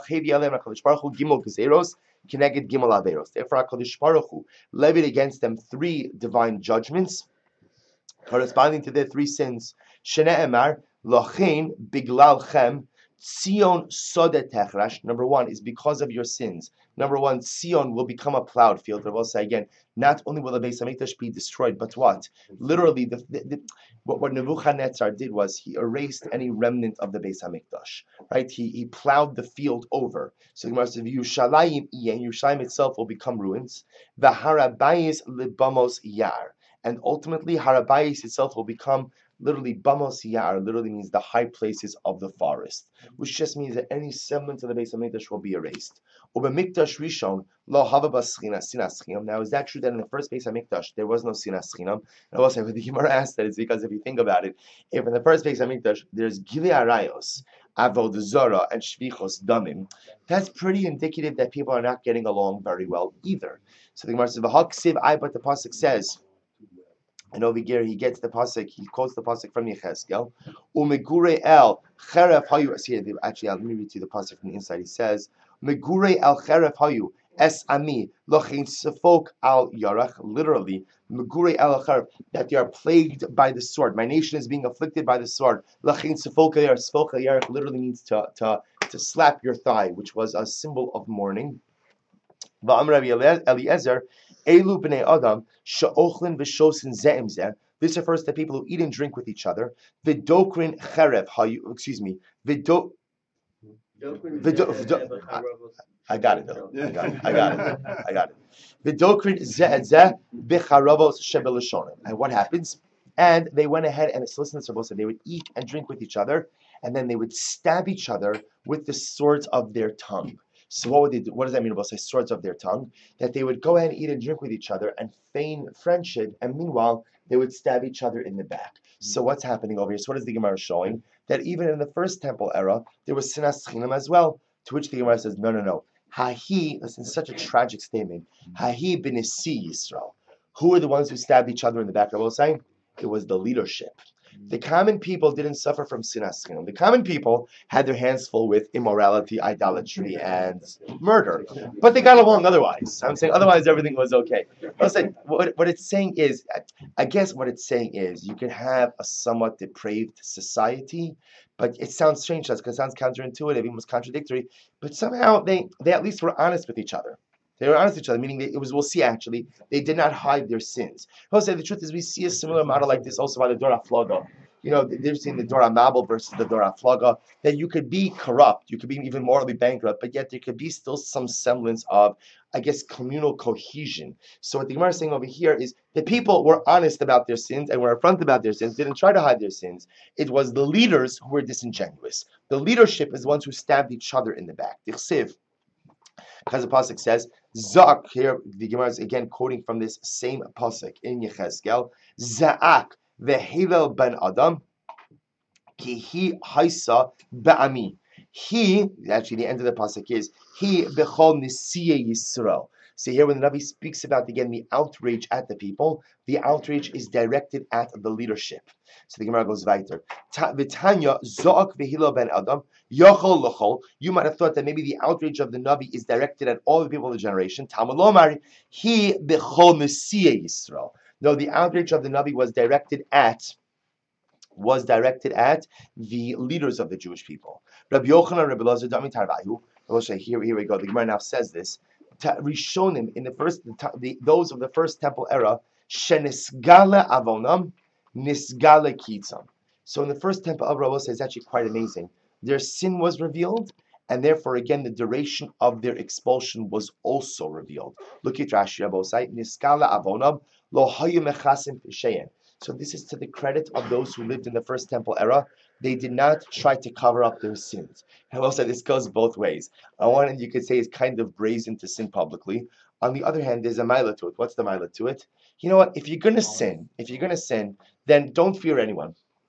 HaKadosh Baruch Hu levied against them three divine judgments corresponding to their three sins. Shene Emar Lochein Biglal Chem Tzion Sode Techrash. Number one is because of your sins. Number one, Tzion will become a plowed field. I will say again, not only will the Beis Hamikdash be destroyed, but what? Literally, the, the, the, what, what Nebuchadnezzar did was he erased any remnant of the Beis Hamikdash. Right? He he plowed the field over. So the Gemara says, Yerushalayim Iyen, Yerushalayim itself will become ruins. V'harabayis libamos yar. And ultimately, Harabayis itself will become literally Bamos Yar, literally means the high places of the forest, which just means that any semblance of the Beis Hamikdash will be erased. Ubemikdash Rishon lo hava baschina sinas chinam. Now, is that true that in the first Beis Hamikdash there was no sinas chinam? And I will say, when the Gemara asked that, it's because if you think about it, if in the first Beis Hamikdash there's Gilei Arayos, Avod Zora, and Shvichos Damim, that's pretty indicative that people are not getting along very well either. So the Gemara says, "V'haksiv I," but the pasuk says. And over here, he gets the pasuk. He quotes the pasuk from Yechezkel. Umegure el cheref hayu. See, actually, let me read to you the pasuk from the inside. He says, "Megure el cheref hayu es ami lochin sefok al yarach." Literally, megure el cheref, that they are plagued by the sword. My nation is being afflicted by the sword. Lochin sefok al yarach. Sefok al yarach literally means to to to slap your thigh, which was a symbol of mourning. Va'am Rabbi Eliezer. Elu b'nei Adam she'ochlin v'shosin ze'im zeh. This refers to people who eat and drink with each other. V'dokrin cherev hayu. Excuse me. V'do. I got it though. I got it. I got it. I got it. V'dokrin zeh zeh b'charavos shebelashonim. And what happens? And they went ahead and it's listen to said they would eat and drink with each other, and then they would stab each other with the swords of their tongue. So what would they do? What does that mean about say swords of their tongue? That they would go ahead and eat and drink with each other and feign friendship, and meanwhile they would stab each other in the back. So what's happening over here? So what is the Gemara showing? That even in the first temple era, there was sinas chinam as well. To which the Gemara says, no, no, no. Hahi, listen, such a tragic statement. Hahi b'nesi Yisrael. Who were the ones who stabbed each other in the back? I was saying it was the leadership. The common people didn't suffer from sinas chinam. The common people had their hands full with immorality, idolatry, and murder, but they got along otherwise. I'm saying otherwise everything was okay. I was saying what, what it's saying is, I guess what it's saying is you can have a somewhat depraved society, but it sounds strange to us because it sounds counterintuitive, almost contradictory. But somehow they they at least were honest with each other. They were honest with each other, meaning they, it was, we'll see actually, they did not hide their sins. I'll say the truth is we see a similar model like this also by the Dora Flaga. You know, they've seen the Dora Mabel versus the Dora Flaga, that you could be corrupt, you could be even morally bankrupt, but yet there could be still some semblance of, I guess, communal cohesion. So what the Gemara is saying over here is the people were honest about their sins and were upfront about their sins, didn't try to hide their sins. It was the leaders who were disingenuous. The leadership is the ones who stabbed each other in the back. Dichsiv. Because the pasuk says, "Zak." Here, the Gemara is again quoting from this same pasuk in Yechezkel. Za'ak v'hilel ben Adam, ki he haisa ba'ami. He, actually, the end of the pasuk is he bechol nisiyei Yisrael. So here, when the Navi speaks about again the outrage at the people, the outrage is directed at the leadership. So the Gemara goes weiter. V'tanya zo'ak v'hilel ben Adam. Yochol lochol. You might have thought that maybe the outrage of the Navi is directed at all the people of the generation. Talmud lomar, he bechol Messiah Yisrael. No, the outrage of the Navi was directed at was directed at the leaders of the Jewish people. Rabbi Yochanan, Rabbi Elazar, Dami Tarvayu. Here, here we go. The Gemara now says this. Rishonim in the first, the, those of the first temple era, shenisgala avonam, nisgala kitzam. So in the first temple of Rabbi says actually quite amazing. Their sin was revealed, and therefore, again, the duration of their expulsion was also revealed. Look at Rashi Rabbosai, Niskala Avonam, Lo Hayu Mechasim Pishayin. So this is to the credit of those who lived in the first temple era. They did not try to cover up their sins. I will say this goes both ways. On one hand, you could say it's kind of brazen to sin publicly. On the other hand, there's a mila to it. What's the mila to it? You know what? If you're going to sin, if you're going to sin, then don't fear anyone.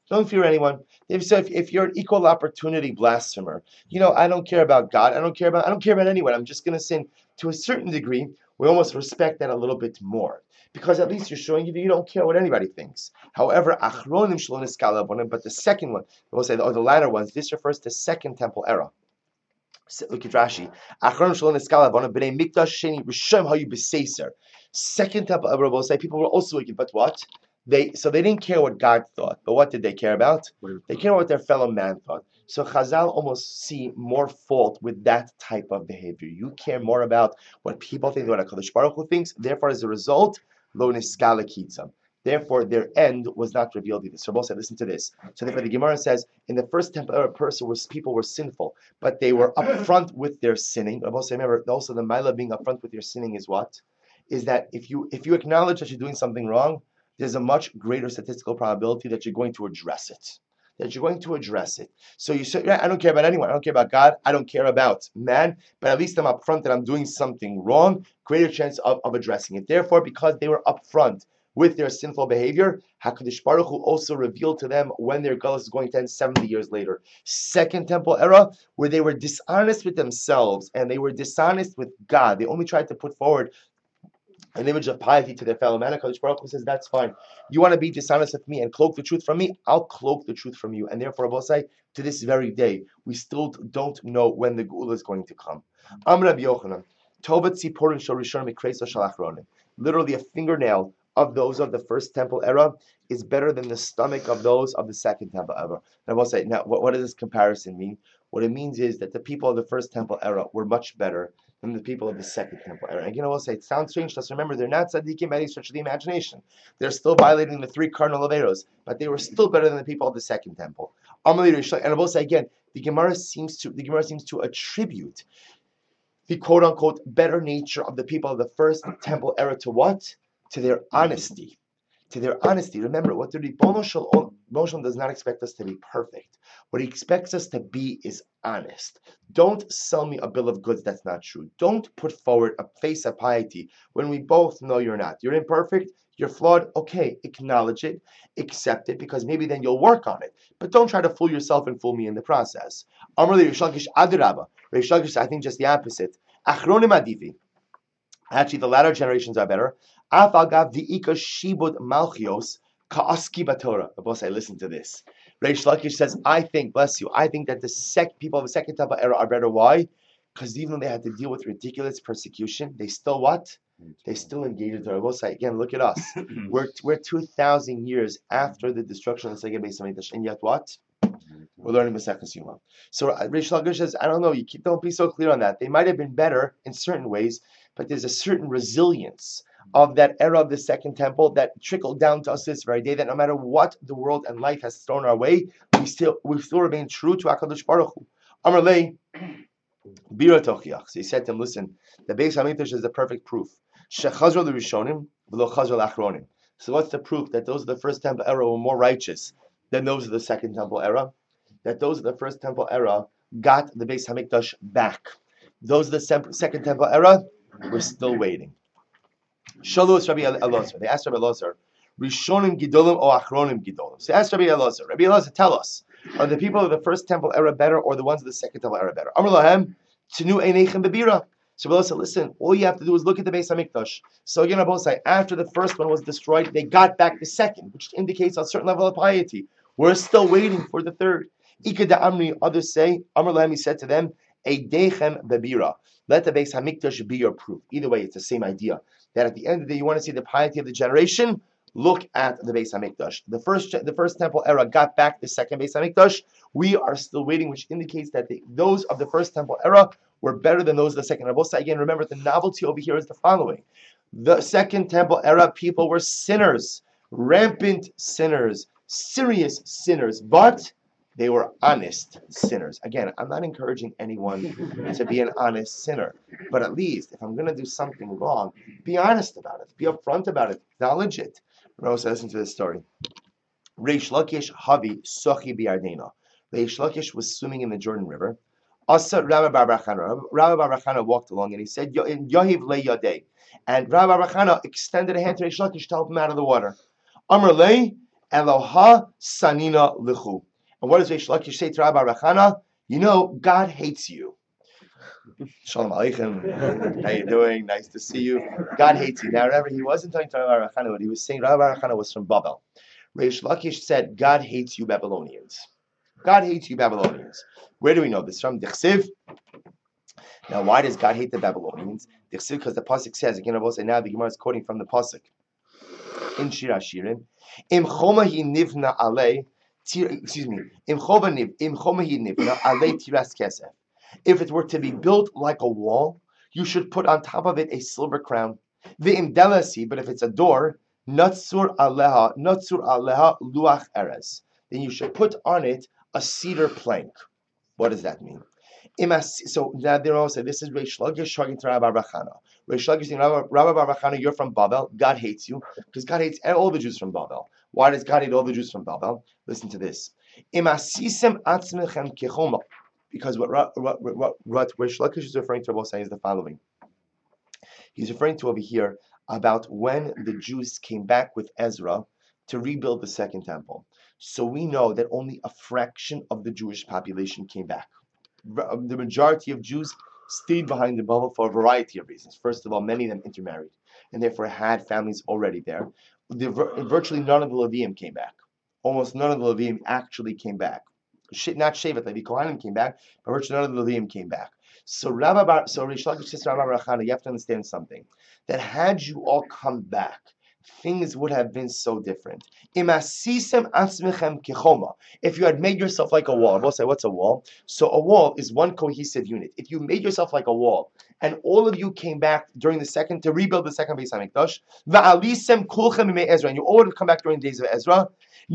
Don't fear anyone. If so, if, if you're an equal opportunity blasphemer, you know, I don't care about God. I don't care about I don't care about anyone. I'm just going to sin. To a certain degree, we almost respect that a little bit more because at least you're showing you you don't care what anybody thinks. However, achronim shelo niskal avonim, but the second one, we'll say, or the latter ones, this refers to Second Temple era. Look at Rashi. Achronim shelo niskal avonim b'nei mikdash sheni rishon hayu b'seiser. Second Temple era, we'll say, people were also wicked, but what? They so they didn't care what God thought, but what did they care about? They care what their fellow man thought. So Chazal almost see more fault with that type of behavior. You care more about what people think, what HaKadosh Baruch Hu thinks. Therefore, as a result, lo niskala kitzam. Therefore, their end was not revealed either. So Rabbi said, listen to this. So therefore, the Gemara says, in the first temple era, person was people were sinful, but they were upfront with their sinning. Rabbi said, remember, also the milah being upfront with your sinning is what? Is that if you if you acknowledge that you're doing something wrong, there's a much greater statistical probability that you're going to address it. That you're going to address it. So you say, yeah, I don't care about anyone. I don't care about God. I don't care about man. But at least I'm upfront that I'm doing something wrong. Greater chance of, of addressing it. Therefore, because they were upfront with their sinful behavior, HaKadosh Baruch Hu also revealed to them when their gullus is going to end seventy years later. Second Temple era, where they were dishonest with themselves and they were dishonest with God. They only tried to put forward an image of piety to their fellow man. HaKadosh Baruch Hu says, that's fine. You want to be dishonest with me and cloak the truth from me? I'll cloak the truth from you. And therefore, Abosai, to this very day, we still don't know when the Geula is going to come. Amr Rabbi Yochanan, Tovat Tziporin Shel Rishon Mikreisa Shel Achronim. Literally, a fingernail of those of the first temple era is better than the stomach of those of the second temple era. And Abosai, now, what, what does this comparison mean? What it means is that the people of the first temple era were much better than the people of the second temple era. And you know, we'll say it sounds strange. Let's remember, they're not tzaddikim by any stretch of the imagination. They're still violating the three cardinal averos, but they were still better than the people of the second temple. And I will say again, the Gemara seems to the Gemara seems to attribute the quote unquote better nature of the people of the first temple era to what? To their honesty. To their honesty. Remember, what the Ribono Shel Olam does not expect us to be perfect. What he expects us to be is honest. Don't sell me a bill of goods that's not true. Don't put forward a face of piety when we both know you're not. You're imperfect, you're flawed. Okay, acknowledge it, accept it, because maybe then you'll work on it. But don't try to fool yourself and fool me in the process. Amrli Rish Lakish Adirabba. Rish Lakish, I think just the opposite. Achronim Adivi. Actually, the latter generations are better. Afagav diika shibud malchios ka'aski batorah. The boss, I listen to this. Reish Lakish says, I think, bless you, I think that the sec people of the second temple era are better. Why? Because even though they had to deal with ridiculous persecution, they still what? They still engaged with Torah. We'll say again, look at us. we're we're two thousand years after the destruction of the second Beis Hamikdash, and yet what? We're learning Masechus Yoma. So Reish Lakish says, I don't know. You keep, don't be so clear on that. They might have been better in certain ways, but there's a certain resilience of that era of the second temple that trickled down to us this very day, that no matter what the world and life has thrown our way, we still we still remain true to HaKadosh Baruch Hu. Amar lei bira tochiach. So he said to him, listen, the Beis Hamikdash is the perfect proof. Shechazro l'rishonim v'lo chazro l'achronim. So what's the proof that those of the first temple era were more righteous than those of the second temple era? That those of the first temple era got the Beis Hamikdash back. Those of the second temple era were still waiting. Shalus Rabbi Elazar. They asked Rabbi Elazar, Rishonim Gidolim or Achronim Gidolim. So they asked Rabbi Elazar, Rabbi Elazar, tell us, are the people of the first temple era better or the ones of the second temple era better? Amar Lahem, Tenu Einechem Bebira. So Rabbi Elazar said, listen, all you have to do is look at the Beis Hamikdash. So again, Rabbi say, after the first one was destroyed, they got back the second, which indicates a certain level of piety. We're still waiting for the third. Ika da Amri, others say, Amar Lahem, he said to them, Eidechem Bebira. Let the Beis Hamikdash be your proof. Either way, it's the same idea. That at the end of the day, you want to see the piety of the generation, look at the Beis Hamikdash. The first, the first temple era got back the second Beis Hamikdash. We are still waiting, which indicates that the, those of the first temple era were better than those of the second. Rabosa, again, remember the novelty over here is the following: the second temple era people were sinners, rampant sinners, serious sinners, but they were honest sinners. Again, I'm not encouraging anyone to be an honest sinner, but at least if I'm going to do something wrong, be honest about it, be upfront about it, acknowledge it. Rose, listen to this story. Reish Lakish Havi Sochi Biardena. Reish Lakish was swimming in the Jordan River. Asa Rabbi Bar Chana. Rabbi Bar Chana walked along and he said, Yahiv Le Yadeh. And Rabbi Bar Chana extended a hand to Reish Lakish to help him out of the water. Amr Le. Eloha sanina lichu. And what does Reish Lakish say to Rabbi Rachana? You know, God hates you. Shalom Aleichem. How you doing? Nice to see you. God hates you. Now remember, he wasn't talking to Rabbi Rachana. What he was saying, Rabbi Rachana was from Babel. Reish Lakish said, God hates you Babylonians. God hates you Babylonians. Where do we know this from? Dichsiv. Now, why does God hate the Babylonians? Dichsiv, because the pasuk says, again, I will say now, the Gemara is quoting from the pasuk in Shir Hashirim. Im chomahi nivna alei, excuse me. Im chomahi nivna alei tiras kesef. If it were to be built like a wall, you should put on top of it a silver crown. Ve'im delasi, but if it's a door, natsur aleha, natsur aleha luach erez. Then you should put on it a cedar plank. What does that mean? So now they're all saying, this is Reish Lakish talking to Rabbi Rachana. Reish Lakish saying, Rabbi, Rabbi Rachana, you're from Babel. God hates you because God hates all the Jews from Babel. Why does God hate all the Jews from Babel? Listen to this. Because what, what, what, what, what Reish Lakish is referring to Rabbi saying is the following. He's referring to over here about when the Jews came back with Ezra to rebuild the second temple. So we know that only a fraction of the Jewish population came back. The majority of Jews stayed behind the Babel for a variety of reasons. First of all, many of them intermarried and therefore had families already there. The, virtually none of the Levium came back. Almost none of the Levium actually came back. Not Shevet Levi Kohanim came back, but virtually none of the Levium came back. So Rabbi Bar, so Reish Lakish says to Rabbi Rachana, you have to understand something. That had you all come back, things would have been so different. If you had made yourself like a wall, we'll say, what's a wall? So a wall is one cohesive unit. If you made yourself like a wall, and all of you came back during the second, to rebuild the second Beis HaMikdash, and you all would have come back during the days of Ezra,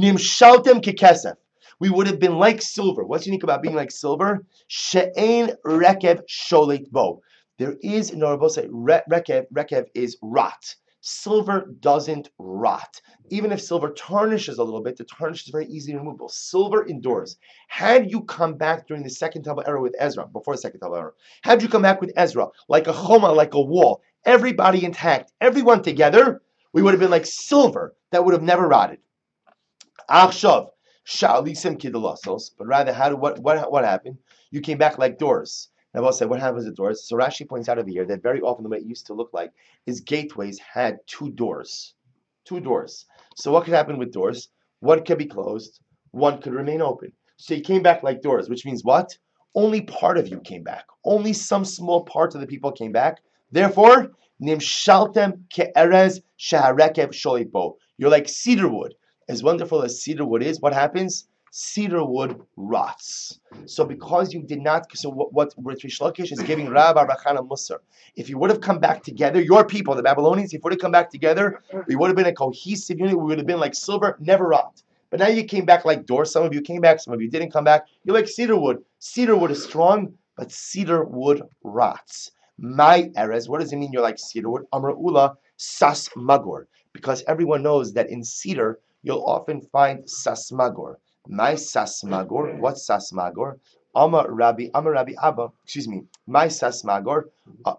we would have been like silver. What's unique about being like silver? She'ein rekev sholit bo. There is, no, we'll say, rekev, rekev is rot. Silver doesn't rot. Even if silver tarnishes a little bit, the tarnish is very easily removable. Silver endures. Had you come back during the second temple era with Ezra, before the second temple era, had you come back with Ezra, like a choma, like a wall, everybody intact, everyone together, we would have been like silver that would have never rotted. Achshav, sha'alisim kidalasos, but rather, how do, what, what, what happened? You came back like doors. Now, I'll say, what happens at doors? So Rashi points out over here that very often the way it used to look like is gateways had two doors. Two doors. So what could happen with doors? One could be closed, one could remain open. So you came back like doors, which means what? Only part of you came back. Only some small part of the people came back. Therefore, nimshaltem ke'erez shaharekev sholipo. You're like cedar wood. As wonderful as cedar wood is, what happens? Cedar wood rots. So because you did not, so what, what Reish Lakish is giving Rabbi Rachana Musar, if you would have come back together, your people, the Babylonians, if you would have come back together, we would have been a cohesive unit, we would have been like silver, never rot. But now you came back like doors. Some of you came back, some of you didn't come back. You're like cedar wood. Cedar wood is strong, but cedar wood rots. My Erez, what does it mean you're like cedar wood? Amr Ula, Sas Magor. Because everyone knows that in cedar, you'll often find Sas Magor. My sasmagor, what's sasmagor? Amar Rabbi, Amar Rabbi Abba, excuse me, my sasmagor. Uh,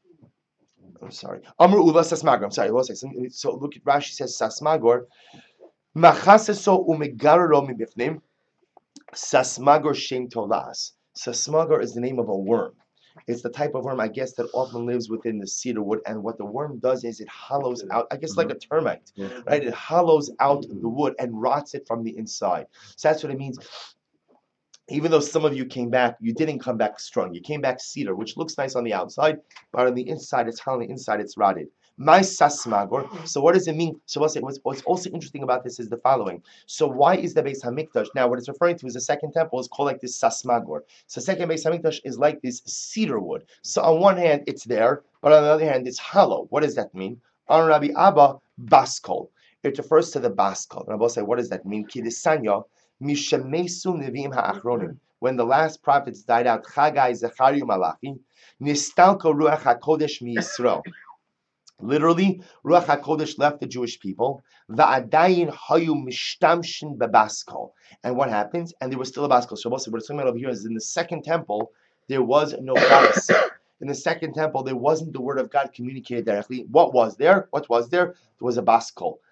I'm sorry. Amar Ula sasmagor. I'm sorry. So look at Rashi says sasmagor. Machaseso umegaro mibifnim. Sasmagor shem tolas. Sasmagor is the name of a worm. It's the type of worm, I guess, that often lives within the cedar wood. And what the worm does is it hollows out, I guess, like a termite, right? It hollows out the wood and rots it from the inside. So that's what it means. Even though some of you came back, you didn't come back strong. You came back cedar, which looks nice on the outside, but on the inside, it's hollow. On the inside, it's rotted. My sasmagor. So what does it mean? So what's, what's, what's also interesting about this is the following. So why is the Beis Hamikdash, now what it's referring to is the second temple is called like this sasmagor. So second Beis Hamikdash is like this cedar wood. So on one hand it's there, but on the other hand it's hollow. What does that mean? On Rabbi Abba, baskol. It refers to the baskol. And I will say, what does that mean? Kidisanya, mishemesu nevim ha'achronim. When the last prophets died out, Chagai, Zechariah, Malachi, nistalko ruach hakodesh mi Yisrael. Literally, Ruach HaKodesh left the Jewish people. Va'adayin hayu mishtamshin bebaskol. And what happens? And there was still a baskol. So what we're talking about over here is in the second temple, there was no prophecy. In the second temple, there wasn't the word of God communicated directly. What was there? What was there? There was a baskol.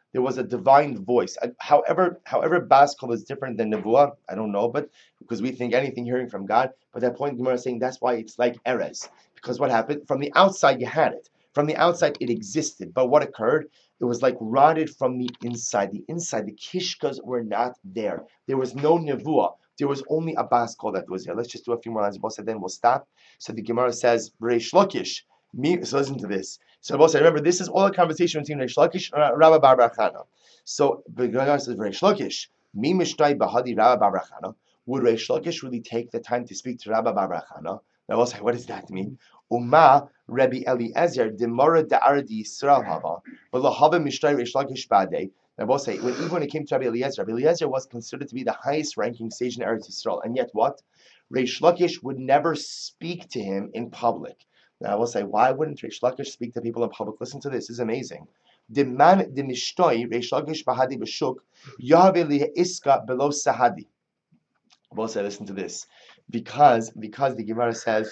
There was a divine voice. Uh, However, however, Bas Kol is different than Nevuah, I don't know, but because we think anything hearing from God. But that point, Gemara is saying that's why it's like Erez. Because what happened? From the outside, you had it. From the outside, it existed. But what occurred? It was like rotted from the inside. The inside, the kishkas were not there. There was no Nevuah. There was only a Bas Kol that was there. Let's just do a few more lines of Bosa, then we'll stop. So the Gemara says, Reish Lakish. Me, so listen to this. So Bosa, remember, this is all a conversation between Reish Lakish and Rabbi Bar Bar Chana. So the Gemara says, Reish Lakish, Mi Mishtay Bahadi Rabbi Bar Bar Chana. Would Reish Lakish really take the time to speak to Rabbi Bar Bar Chana? Now, Bosa, what does that mean? Uma Rabbi Eliezer Demara Da'ardi Yisrael Hava, but Lahava Mishtay Reish Lakish Badei. Now, we'll say, when, even when it came to Rabbi Eliezer, Rabbi Eliezer was considered to be the highest ranking sage in Eretz Yisrael, and yet what? Reish Lakish would never speak to him in public. Now, I will say, why wouldn't Reish Lakish speak to people in public? Listen to this, this is amazing. The man, the Mishtoi, Reish Lakish Bahadi B'Shuk, Yahweh Liha Iska Below Sahadi. I will say, listen to this. Because, because the Gemara says,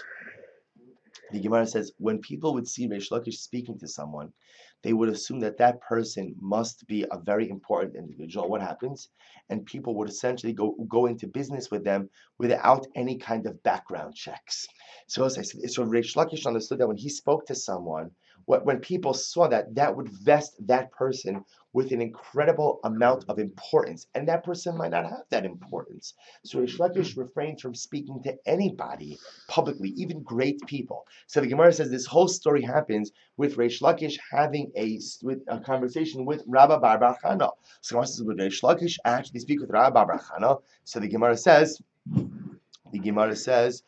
the Gemara says, when people would see Reish Lakish speaking to someone, they would assume that that person must be a very important individual. What happens? And people would essentially go, go into business with them without any kind of background checks. So, as I said, so Reish Lakish understood that when he spoke to someone, when people saw that, that would vest that person with an incredible amount of importance. And that person might not have that importance. So Reish Lakish refrained from speaking to anybody publicly, even great people. So the Gemara says this whole story happens with Reish Lakish having a, with a conversation with Rabbi Bar Bar Chana. So the Gemara says, would Reish Lakish actually speak with Rabbi Bar Bar Chana? So the Gemara says, the Gemara says,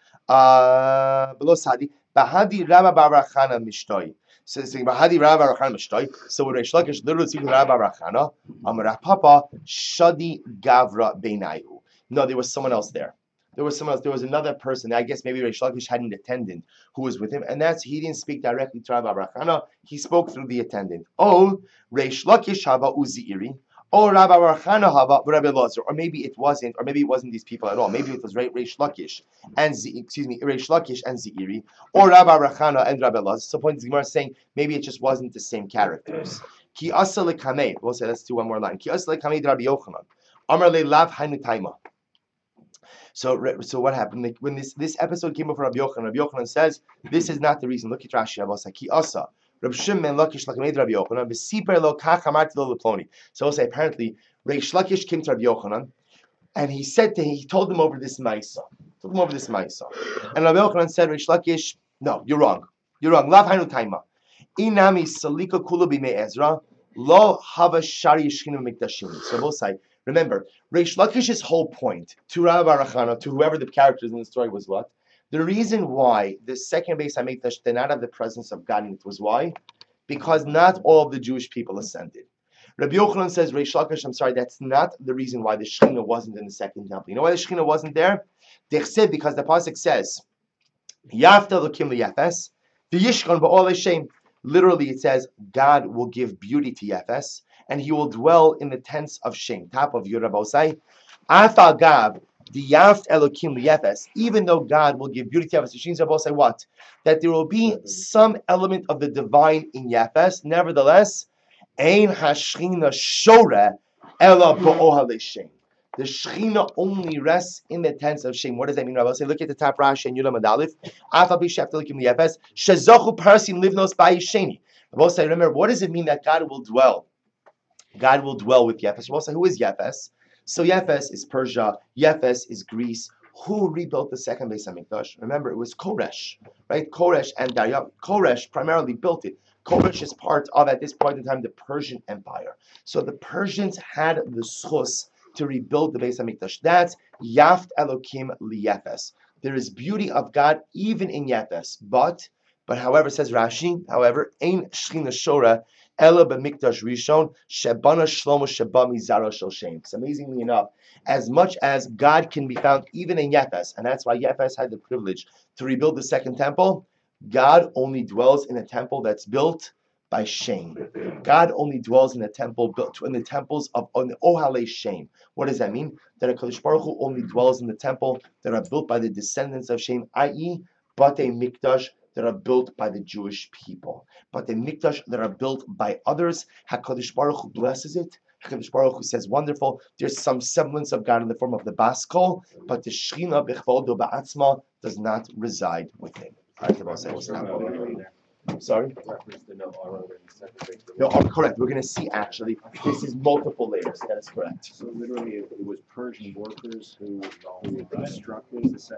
uh, below Sadi, Bahadi Rabbi Bar Bar Chana Mishtoi. So it's saying Bahadi Rabbi Bar Chana Mishtoi. So when Reish Lakish literally speaks with Rabbi Bar Chana, Amar Papa Shadi Gavra Beinayu. No, there was someone else there. There was someone else. There was another person. I guess maybe Reish Lakish had an attendant who was with him, and that's he didn't speak directly to Rabbi Bar Chana. He spoke through the attendant. Oh, Reish Lakish Hava Uziiri. Or Rabbi Bar Chana Hava Rabbi Elazar, or maybe it wasn't, or maybe it wasn't these people at all. Maybe it was Reish Lakish and Z, excuse me, Reish Lakish and Zeiri, or Rabbi Bar Chana and Rabbi Elazar. So, point Gemara is saying maybe it just wasn't the same characters. Ki asa lekamei. We'll say let's do one more line. Ki asa lekamei Rabbi Yochanan. Amar le lav hainu taima. So, so what happened? Like when this, this episode came up for Rabbi Yochanan, Rabbi Yochanan says this is not the reason. Look at Rashi. Rabbi say ki asa. Rabbi Shimon Lakish lakamei Rabbi Yochanan. V'siper lo kach amarti lo leploni. So we'll say apparently Reish Lakish came to Rabbi Yochanan, and he said to him, he told him over this Maisa. Told him over this Maisa. And Rabbi Yochanan said, Reish Lakish, no, you're wrong. You're wrong. Lav hainu taima. Inami salika kulu b'mei Ezra, lo hava shari yishchinu mikdashim. So both say, remember, Reish Lakish's whole point to Rabbi Bar Chana, to whoever the characters in the story was what? The reason why the second base HaMikdash did not have the presence of God in it was why? Because not all of the Jewish people ascended. Rabbi Yochanan says, Reish Lakish, I'm sorry, that's not the reason why the Shekhinah wasn't in the second temple. You know why the Shekhinah wasn't there? Because the pasuk says, Yafta Elokim liyafes, v'yishkon ba'ol Hashem. Literally, it says, God will give beauty to Yafes, and He will dwell in the tents of Shem, top of Yerabosai. Afa Gav, the Yaft Elokim liyafes, even though God will give beauty to Yafes, Shem Yerabosai, what? That there will be some element of the divine in Yafes. Nevertheless, Ein hashchina shora ela ba'ohal Shem. The Shechina only rests in the tents of Shem. What does that mean, Rabbi? Say, look at the top Rashi and Yudah Madalif. Afa b'shafta likim liyafes shezachu parsim livnos ba'yisheni. Rabbi say, remember, what does it mean that God will dwell? God will dwell with Yefes. Rabbi say, who is Yefes? So Yefes is Persia. Yefes is Greece. Who rebuilt the second Beis Hamikdash? Remember, it was Koresh, right? Koresh and Daryah. Koresh primarily built it. Koresh is part of, at this point in time, the Persian Empire. So the Persians had the schus to rebuild the Beis Hamikdash. That's Yaft Elokim liyefes. There is beauty of God even in Yefes. But, but however, says Rashi, however, Ein Shechina Shora Ela b'Mikdash Rishon Shebana Shlomo Sheba Mizara Shel Shem. Because amazingly enough, as much as God can be found even in Yefes, and that's why Yefes had the privilege to rebuild the second temple, God only dwells in a temple that's built by Shem. God only dwells in a temple built in the temples of on the Ohale Shem. What does that mean? That a Kadosh Baruch Hu only dwells in the temple that are built by the descendants of Shem, that is, Batei Mikdash, that are built by the Jewish people. But the mikdash that are built by others, HaKadosh Baruch Hu blesses it. HaKadosh Baruch Hu says, wonderful. There's some semblance of God in the form of the Bas Kol, but the Shechina B'chvodo Ba'atzma does not reside within. I'm sorry? No, oh, correct. We're going to see actually, this is multiple layers. That is correct. So literally, it, it was Persian workers who, who constructed the